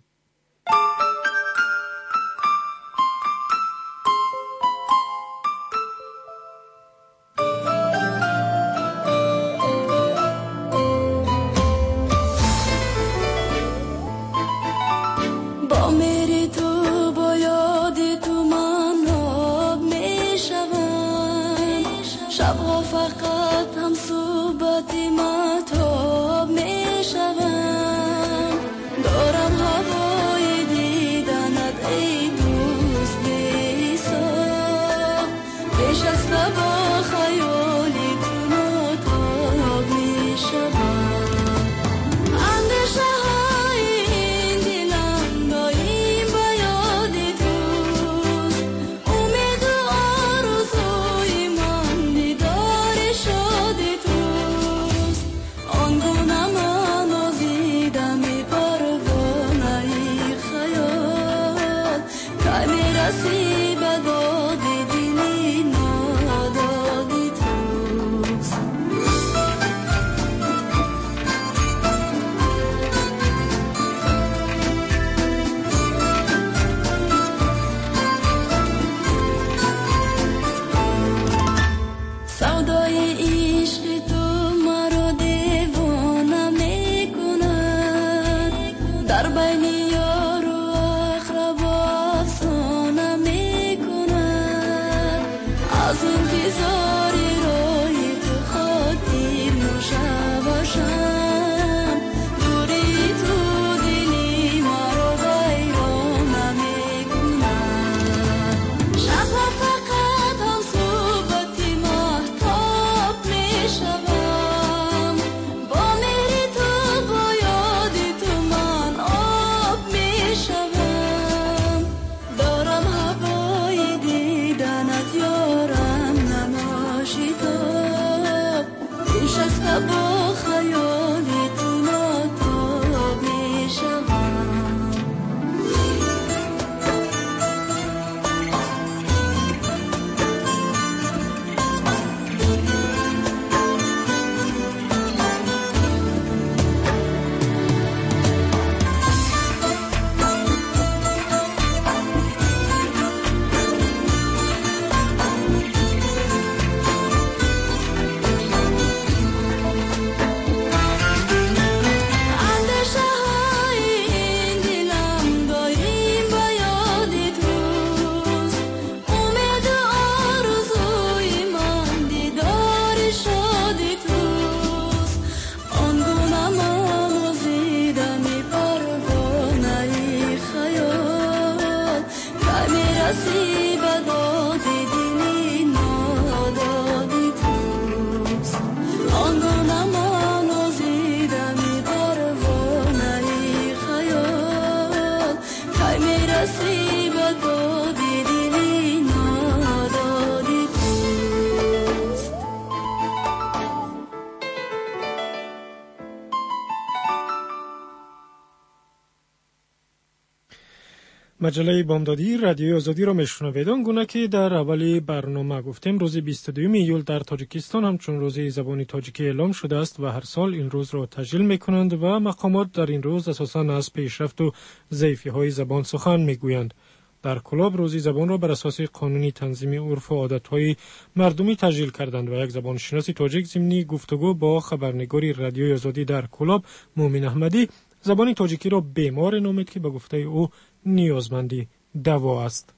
مجله بامدادی رادیوی آزادی را میشنوید. آنگونه که در اول برنامه گفتیم روز بیست و دوم ایول در تاجیکستان همچون روز زبان تاجیکی اعلام شده است و هر سال این روز را تجلیل میکنند و مقامات در این روز اساساً از پیشرفت و ضعیفی های زبان سخن میگویند. در کلاب روزی زبان را بر اساس قانونی تنظیم عرف و عادت‌های مردمی تجلیل کردند و یک زبانشناس تاجیک ضمن گفتگو با خبرنگاری رادیوی آزادی در کلاب مومن احمدی زبان تاجیکی را بیمار نامید که به گفته او نیازمندی دوا است.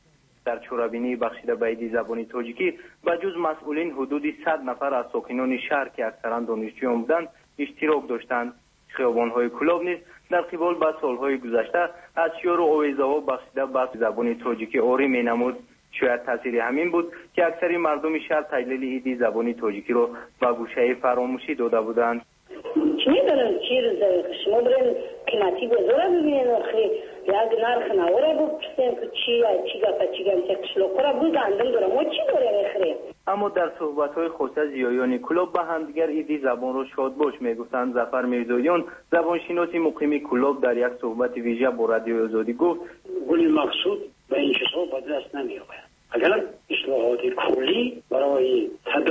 در چورابینی بخشیده به ایدی زبان تاجیکی به جز مسئولین حدود صد نفر از ساکنان شهر که اکثرا دانشجویان بودند اشتراک داشتند. خیابان‌های کلاب نیز در قبال به سال‌های گذشته از شعار و آویزه‌ها بخشیده به زبان تاجیکی آری می‌نمود. شاید تاثیر همین بود که اکثر مردم شهر تجلیل ایدی زبان تاجیکی را به گوشه فراموشی داده بودند. چی می‌دونن چی شما برین قیمتی بازار ببینید آخه یک نرخ نواره بود پسیم که چی چی گفت چی گفت کشلوکورا بود اندم داره ما چی داره میخریم. اما در صحبت‌های خصوص زیایان کلاب به همدیگر ایدی زبان را شادباش میگفتند. ظفر میرزاییان زبانشناس مقیم کلاب در یک صحبت ویژه با رادیوی آزادی گفت گل مقصود به این چیزها به دست نمی‌آید. اگر اصلاحات کلی برای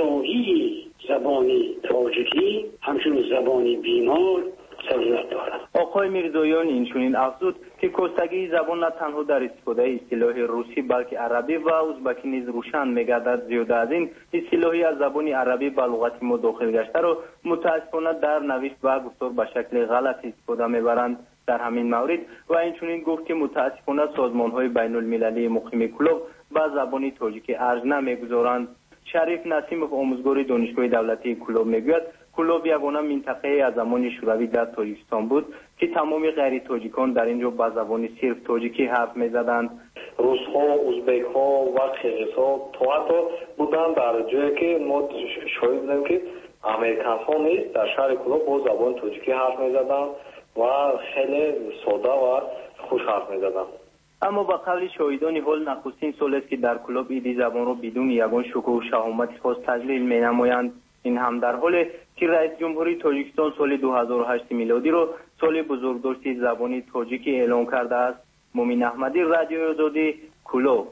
تداوی زبانی تاجیکی همچون زبانی بیمار ضرورت دارد. آقای میرزاییان اینچنین افزود که کستگی زبان نه تنها در استفاده اصطلاح روسی بلکه عربی و ازبکی نیز روشن می‌گردد. زیاده از این اصطلاحی از زبان عربی به لغت ما داخل گشته را متأسفانه در نوشت و گفتار به شکل غلط استفاده می‌برند. در همین مورد و اینچنین گفت که متأسفانه سازمان‌های بین‌المللی مقیم کلاب به زبان تاجیکی ارج نمی‌گذارند. شریف نسیمov آموزگار دانشگاه دولتی کلاب میگوید کلاب یگانه منطقه از زمان شوروی در تاجیکستان بود که تمام غیر تاجیکان در اینجا به زبان صرف تاجیکی حرف میزدند. روس‌ها، ازبک‌ها و قرغیزها تا حتی بودند در جایی که ما شاهد بودیم که امریکان‌ها نیز در شهر کلاب با زبان تاجیکی حرف میزدند و خیلی ساده و خوش حرف میزدند. اما با قول شاهدان حال نخستین سال است که در کلاب ایدی زبان را بدون یگان شکوه و شهامت خاص تجلیل می‌نمایند. این هم در حالی که رئیس جمهوری تاجیکستان سال دو هزار و هشت میلادی را سال بزرگداشت زبان تاجیکی اعلام کرده است. مومن احمدی رادیوی آزادی کلاب.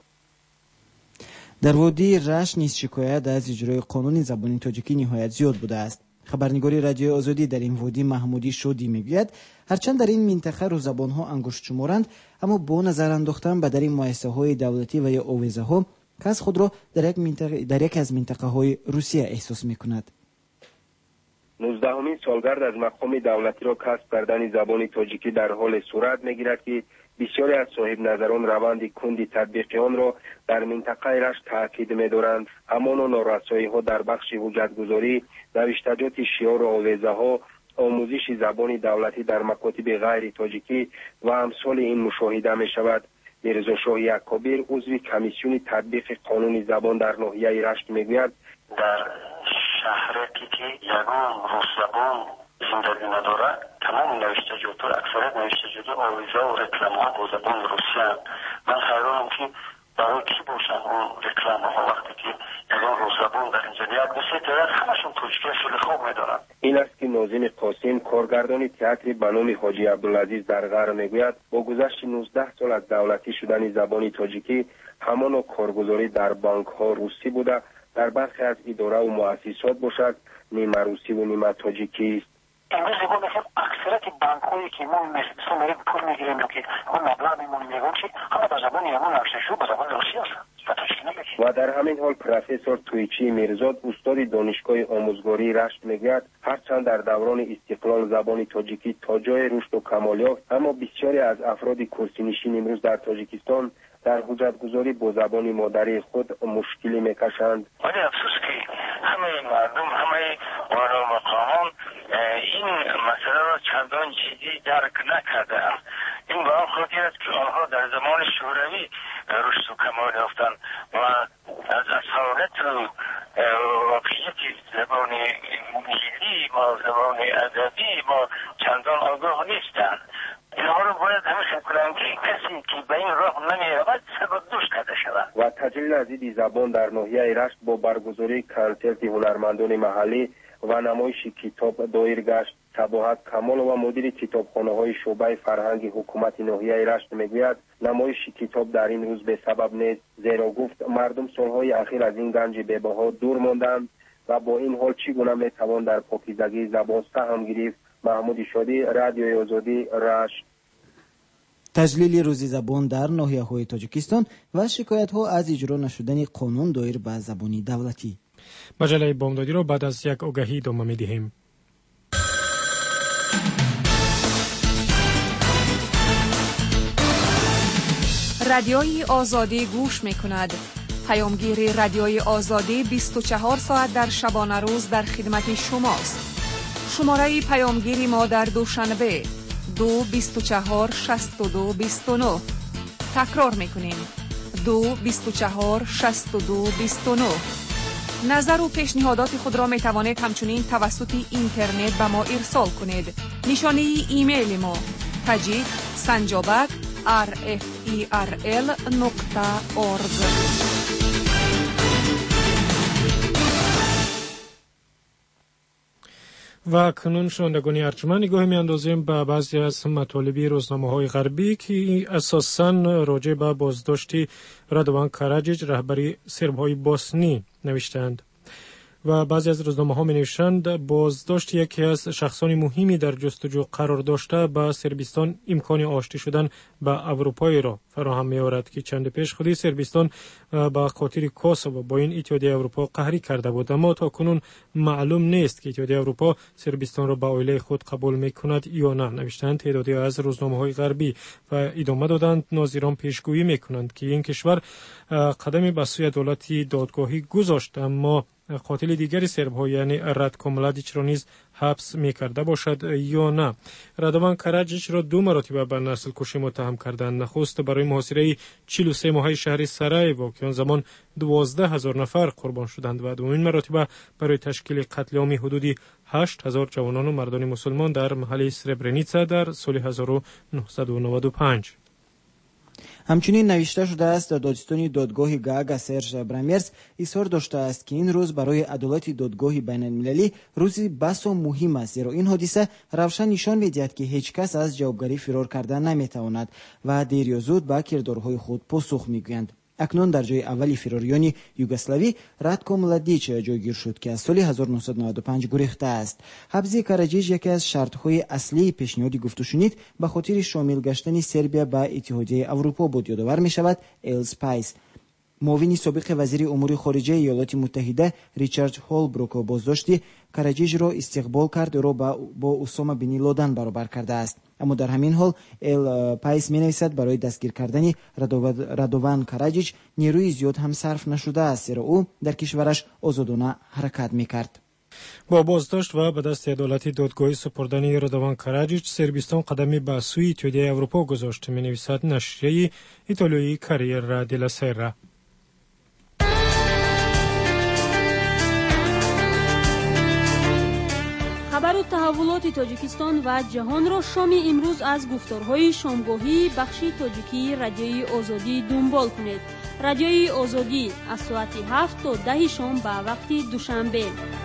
در وادی رشت نیز شکایت از اجرای قانون زبان تاجیکی نهایت زیاد بوده است. خبرنگاری رادیوی آزادی در این وادی محمودی شودی میگوید هرچند در این منطقه رو زبان‌ها انگشت شمارند اما با نظر انداختن به در این مؤسسه‌های دولتی و یا آویزه‌ها کس خود را در یک منطقه در یک از منطقه‌های روسیه احساس می‌کند. نوزدهمین سالگرد از مقام دولتی را کسب کردن زبان تاجیکی در حال صورت می‌گیرد که بسیاری از صاحب نظران روند کندی تطبیق آن را در منطقه رشت تاکید می‌دارند. همان نارسایی‌ها در بخش حجت‌گذاری، نوشتجات شعار و آویزه‌ها، آموزش زبان دولتی در مکاتب غیر تاجیکی و امثال این مشاهده می‌شود. میرزا شاه یعقوبی عضو کمیسیون تطبیق قانون زبان در ناحیه رشت میگوید در شهری که یگان روس زبان زندگی ندارد تمام نوشتجات اکثریت نوشتجات آویزه و رکلام ها با زبان روسی هست. من حیرانم که برای کی باشن اون رکلام ها وقتی که یگان روس زبان در اینجا یک دو سه طرف همشون تاجیکی خیلی خوب میدارن. این است که ناظم قاسم کارگردان تئاتر به نام حاجی عبدالعزیز در غر میگوید با گذشت نوزده سال از دولتی شدن زبان تاجیکی همان کارگزاری در بانک ها روسی بوده، در برخی از اداره و مؤسسات باشد نیمه روسی و نیمه تاجیکی است. امروز با مثلا اکثریت بانک هایی که ما مثلا میریم پول میگیریم که اون مبلغ میمون میگم که همه با زبان یمن نوشته با زبان روسی هستن. و در همین حال پروفسور تویچی میرزاد استاد دانشگاه آموزگاری رشت میگوید هرچند در دوران استقلال زبان تاجیکی تا جای رشد و کمال یافت اما بسیاری از افراد کرسینشین امروز در تاجیکستان در حجت‌گذاری با زبان مادری خود مشکلی میکشند. ولی افسوس که همه مردم همه والا مقامان این مسئله را چندان جدی درک نکردند. این به آن خاطر است که آنها در زمان شوروی رشد و کمال یافتند و از اصالت و واقعیت زبان ملی و زبان ادبی ما چندان آگاه نیستند. اینها رو باید همیشه کنند که کسی که به این راه نمی‌رود سبب دوش کرده شود. و تجلیل از این زبان در ناحیه رشت با برگزاری کنسرت هنرمندان محلی و نمایش کتاب دایر گشت. صباحت کمال و مدیر کتابخانه‌های شعبه فرهنگ حکومت ناحیه رشت میگوید نمایش کتاب در این روز به سبب نیست، زیرا گفت مردم سالهای اخیر از این گنج بی‌بها دور ماندند و با این حال چگونه میتوان در پاکیزگی زبان سهم گرفت. محمود شادی، رادیوی آزادی، رشت. تجلیل روزی زبان در ناحیه‌های تاجیکستان و شکایت‌ها از اجرا نشدن قانون دایر به زبان دولتی. مجله بامدادی را بعد از یک آگهی ادامه می‌دهیم. رادیوی آزادی گوش می‌کند. پیامگیر رادیوی آزادی بیست و چهار ساعت در شبانه روز در خدمت شماست. شماره پیامگیری ما در دوشنبه دو بیست و چهار شصت و دو بیست و نه. تکرار می‌کنیم دو بیست و چهار شصت و دو بیست و نه. نظر و پیشنهادات خود را می توانید همچنین توسط اینترنت به ما ارسال کنید. نشانه ایمیل ما تاجیک سنجابک آر اف ای آر ال نقطه اورگ. و کنون شنوندگان ارجمند نگاهی می‌اندازیم به بعضی از مطالب روزنامه‌های غربی که اساساً راجع به بازداشت رادوان کاراجیچ رهبر سرب‌های بوسنی نوشتند و بعضی از روزنامه‌ها می‌نویسند بازداشت یکی از شخصان مهمی در جستجو قرار داشته به سربستان امکان آشتی شدن به اروپایی را فراهم می‌آورد که چند پیش خودی سربستان به خاطر کوسوو با این اتحادیه اروپا قهری کرده بود، اما تا کنون معلوم نیست که اتحادیه اروپا سربستان را به عائله خود قبول می‌کند یا نه، نوشتند تعدادی از روزنامه‌های غربی و ادامه دادند ناظران پیشگویی می‌کنند که این کشور قدمی به سوی عدالت دادگاهی گذاشت اما قاتل دیگری سرب‌ها یعنی رادکو ملادیچ را نیز حبس می‌کرده باشد یا نه. رادوان کاراجیچ را دو مرتبه به نسل کشی متهم کردند. نخست برای محاصره چهل و سه ماهه شهر سرایوو که آن زمان دوازده هزار نفر قربان شدند و دومین مرتبه برای تشکیل قتل عام حدود هشت هزار جوانان و مردان مسلمان در محل سربرنیتسا در سال هزار و نهصد و نود و پنج. همچنین نوشته شده است دادستان دادگاه گاگا سرژ برامرز اصرار داشته است که این روز برای عدالت دادگاه بین المللی روزی بس و مهم است، زیرا این حادثه روشن نشان می‌دهد که هیچ کس از جوابگری فرار کردن نمی‌تواند و دیر یا زود به کردارهای خود پاسخ می‌گویند. اکنون در جای اولی فراریان یوگسلاوی رادکو ملادیچ جایگیر شد که از سال هزار و نهصد و نود و پنج گریخته است. حبس کاراجیچ یکی از شرط‌های اصلی پیشنهاد گفته شنید به خاطر شامل گشتن سربیا به اتحادیه اروپا بود. یادآور می‌شود ایلز پایس معاون سابق وزیر امور خارجه ایالات متحده ریچارد هولبروک بازداشت کاراجیچ را استقبال کرد و را با اسامه بن لادن برابر کرده است. اما در همین حال ال پایس می‌نویسد برای دستگیر کردن رادوان کاراجیچ نیروی زیاد هم صرف نشده است، زیرا او در کشورش آزادانه حرکت می‌کرد. با بازداشت و به دست عدالت دادگاهی سپردن رادوان کاراجیچ سربستان قدمی به سوی اتحادیه اروپا گذاشت، می‌نویسد نشریه ایتالیایی کاریر دلا سرا. خبر و تحولات تاجیکستان و جهان را شام امروز از گفتارهای شامگاهی بخش تاجیکی رادیوی آزادی دنبال کنید. رادیوی آزادی از ساعت هفت تا ده شام به وقت دوشنبه.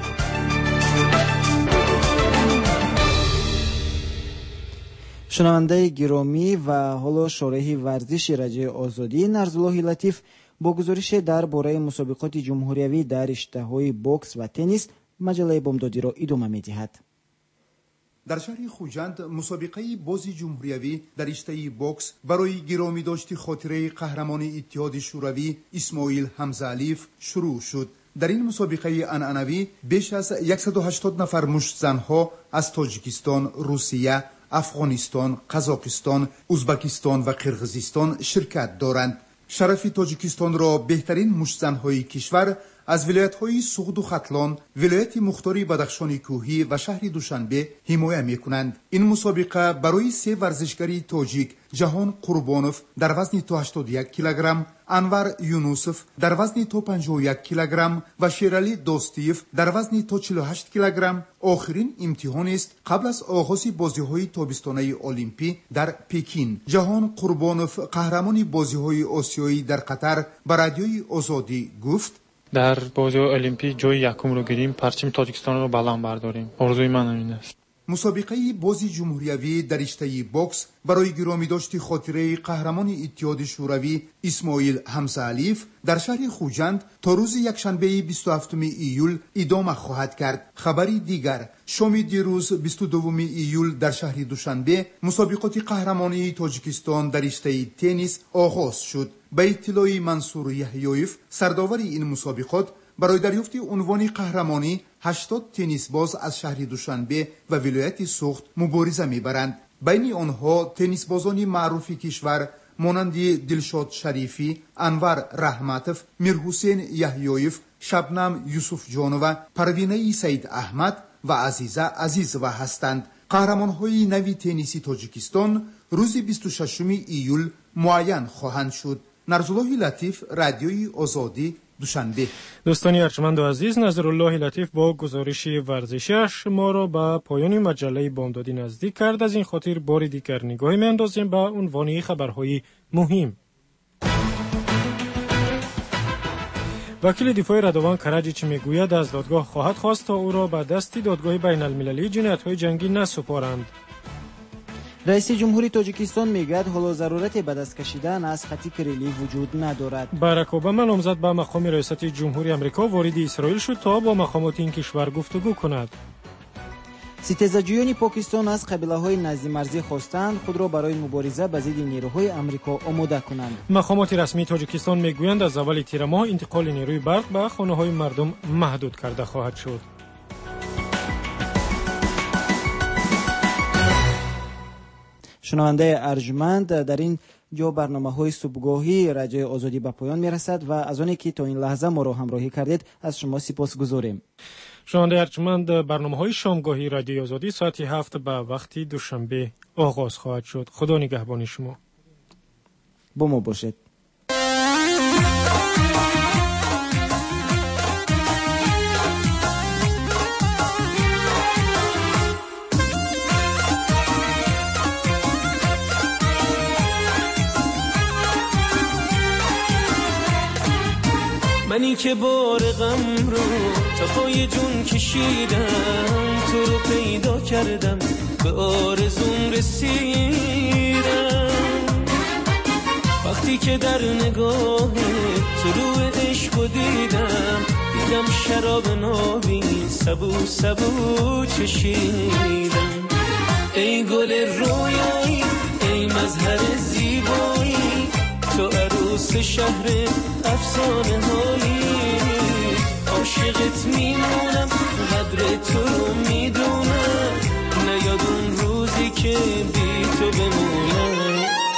شنونده گرامی و حالا شارح ورزش رادیوی آزادی نرزالله لطیف با گزارش درباره مسابقات جمهوریوی در رشته‌های بوکس و تنیس مجله بامدادی را ادامه می‌دهد. در شهر خوجند مسابقه بازی جمهوریوی در رشته بوکس برای گرامی داشت خاطره قهرمان اتحاد شوروی اسماعیل حمزه علیف شروع شد. در این مسابقه عنعنوی بیش از صد و هشتاد نفر مشت زنها از تاجیکستان، روسیه، افغانستان، قزاقستان، ازبکستان و قرقیزستان شرکت دارند. شرف تاجیکستان را بهترین مشت زنهای کشور از ولایت‌های سغد و ختلان، ولایت مختاری بدخشان کوهی و شهر دوشنبه حمایت می‌کنند. این مسابقه برای سه ورزشکاری تاجیک جهان قربانوف در وزن تا هشتاد و یک کیلوگرم، انور یونوسف در وزن تا پنجاه و یک کیلوگرم و شیرالی دوستیف در وزن تا چهل و هشت کیلوگرم آخرین امتحان است قبل از آغاز بازی‌های تابستانه المپی در پکین. جهان قربانوف قهرمان بازی‌های آسیایی در قطر به رادیوی آزادی گفت: در بازی المپی جای یکم رو گیریم، پرچم تاجیکستان رو بلند برداریم. آرزوی من همین است. مسابقه بازی جمهوریوی در رشته بوکس برای گرامیداشت خاطره قهرمان اتحاد شوروی اسماعیل حمزه‌علیف در شهر خوجند تا روز یکشنبه بیست و هفتم ایول ادامه خواهد کرد. خبری دیگر، شام دیروز بیست و دوم ایول در شهر دوشنبه مسابقات قهرمانی تاجیکستان در رشته تنیس آغاز شد. به اطلاع منصور یحیویف، سرداور این مسابقات، برای دریافت عنوان قهرمانی هشتاد تنیس باز از شهر دوشنبه و ولایت سوخت مبارزه میبرند. بین آنها تنیس بازان معروف کشور مانند دلشاد شریفی، انور رحمتوف، میرحسین یحیویف، شبنم یوسف جانو، پروینه سید احمد و عزیزه عزیزوه هستند. قهرمان‌های نوی تنیسی تاجیکستان روز بیست و ششم ایول معین خواهند شد. نرزالله لطیف، رادیوی آزادی، دوشنبه. دوستان ارجمند و عزیز، نظرالله لطیف با گزارش ورزشیش ما را به پایان مجله بامدادی نزدیک کرد. از این خاطر بار دیگر نگاهی می‌اندازیم به عنوان خبرهای مهم. وکیل دفاع ردوان کراجیچ میگوید از دادگاه خواهد خواست تا او را به دست دادگاه بین المللی جنایت‌های جنگی نسپارند. رئیس جمهوری تاجیکستان میگوید حالا ضرورت به دست کشیدن از خط کریلی وجود ندارد. باراک اوباما نامزد به مقام ریاست جمهوری آمریکا وارد اسرائیل شد تا با مقامات این کشور گفتگو کند. ستیزجویان پاکستان از قبیله‌های نزدی مرزی خواستند خود را برای مبارزه با ضد نیروهای آمریکا آماده کنند. مقامات رسمی تاجیکستان میگویند از اول تیر ماه انتقال نیروی برق به خانه‌های مردم محدود کرده خواهد شد. شنونده ارجمند، در این جا برنامه‌های صبحگاهی رادیوی آزادی به پایان میرسد و از آنی که تا این لحظه ما را همراهی کردید از شما سپاسگزاریم. شنونده ارجمند، برنامه‌های شامگاهی رادیوی آزادی ساعت هفت به وقت دوشنبه آغاز خواهد شد. خدا نگهبان شما. با ما باشید. منی که بار غم رو تا پای جون کشیدم، تو رو پیدا کردم به آرزوم رسیدم. وقتی که در نگاه طلوع عشق رو دیدم، دیدم شراب نابی سبو سبو چشیدم. ای گل رویایی، ای مظهر زیبایی، تو عروس شهر افسانه هایی. عاشقت میمونم، قدر تو رو میدونم، نیاد اون روزی که بی تو بمونم.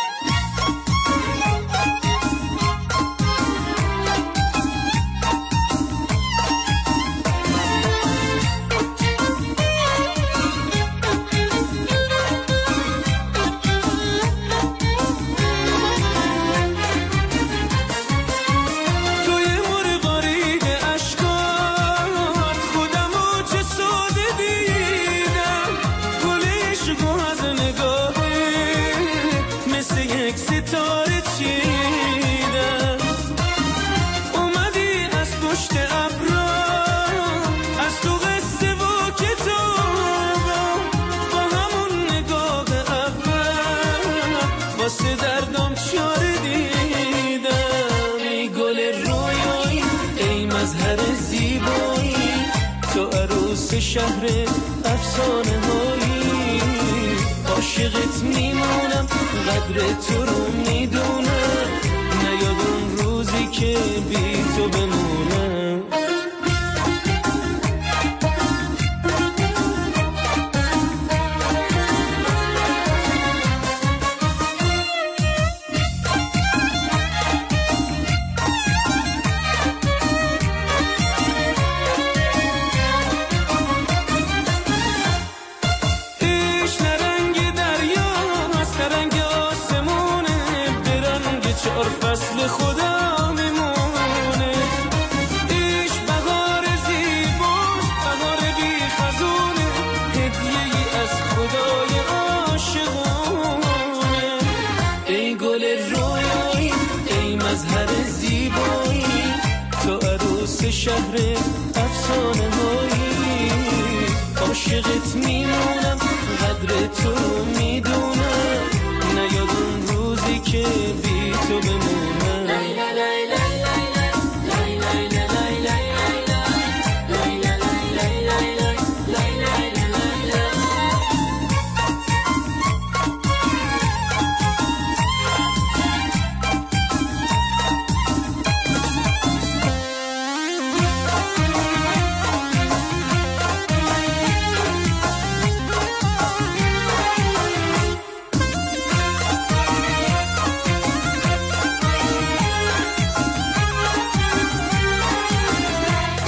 شهر افسانه هایی. عاشقت میمونم، قدر تو رو میدونم، نیاد اون روزی که بی تو بمونم. فصل خدا میمونه، ایش بهار زیباست، بهار بی خزونه، هدیه‌ای از خدای عاشقونه. ای گل رویایی، ای مظهر زیبایی، تو عروس شهر افسانه هایی. عاشقت میمونم قدر تو رو میدونم نیاد اون روزی که بی تو بمونم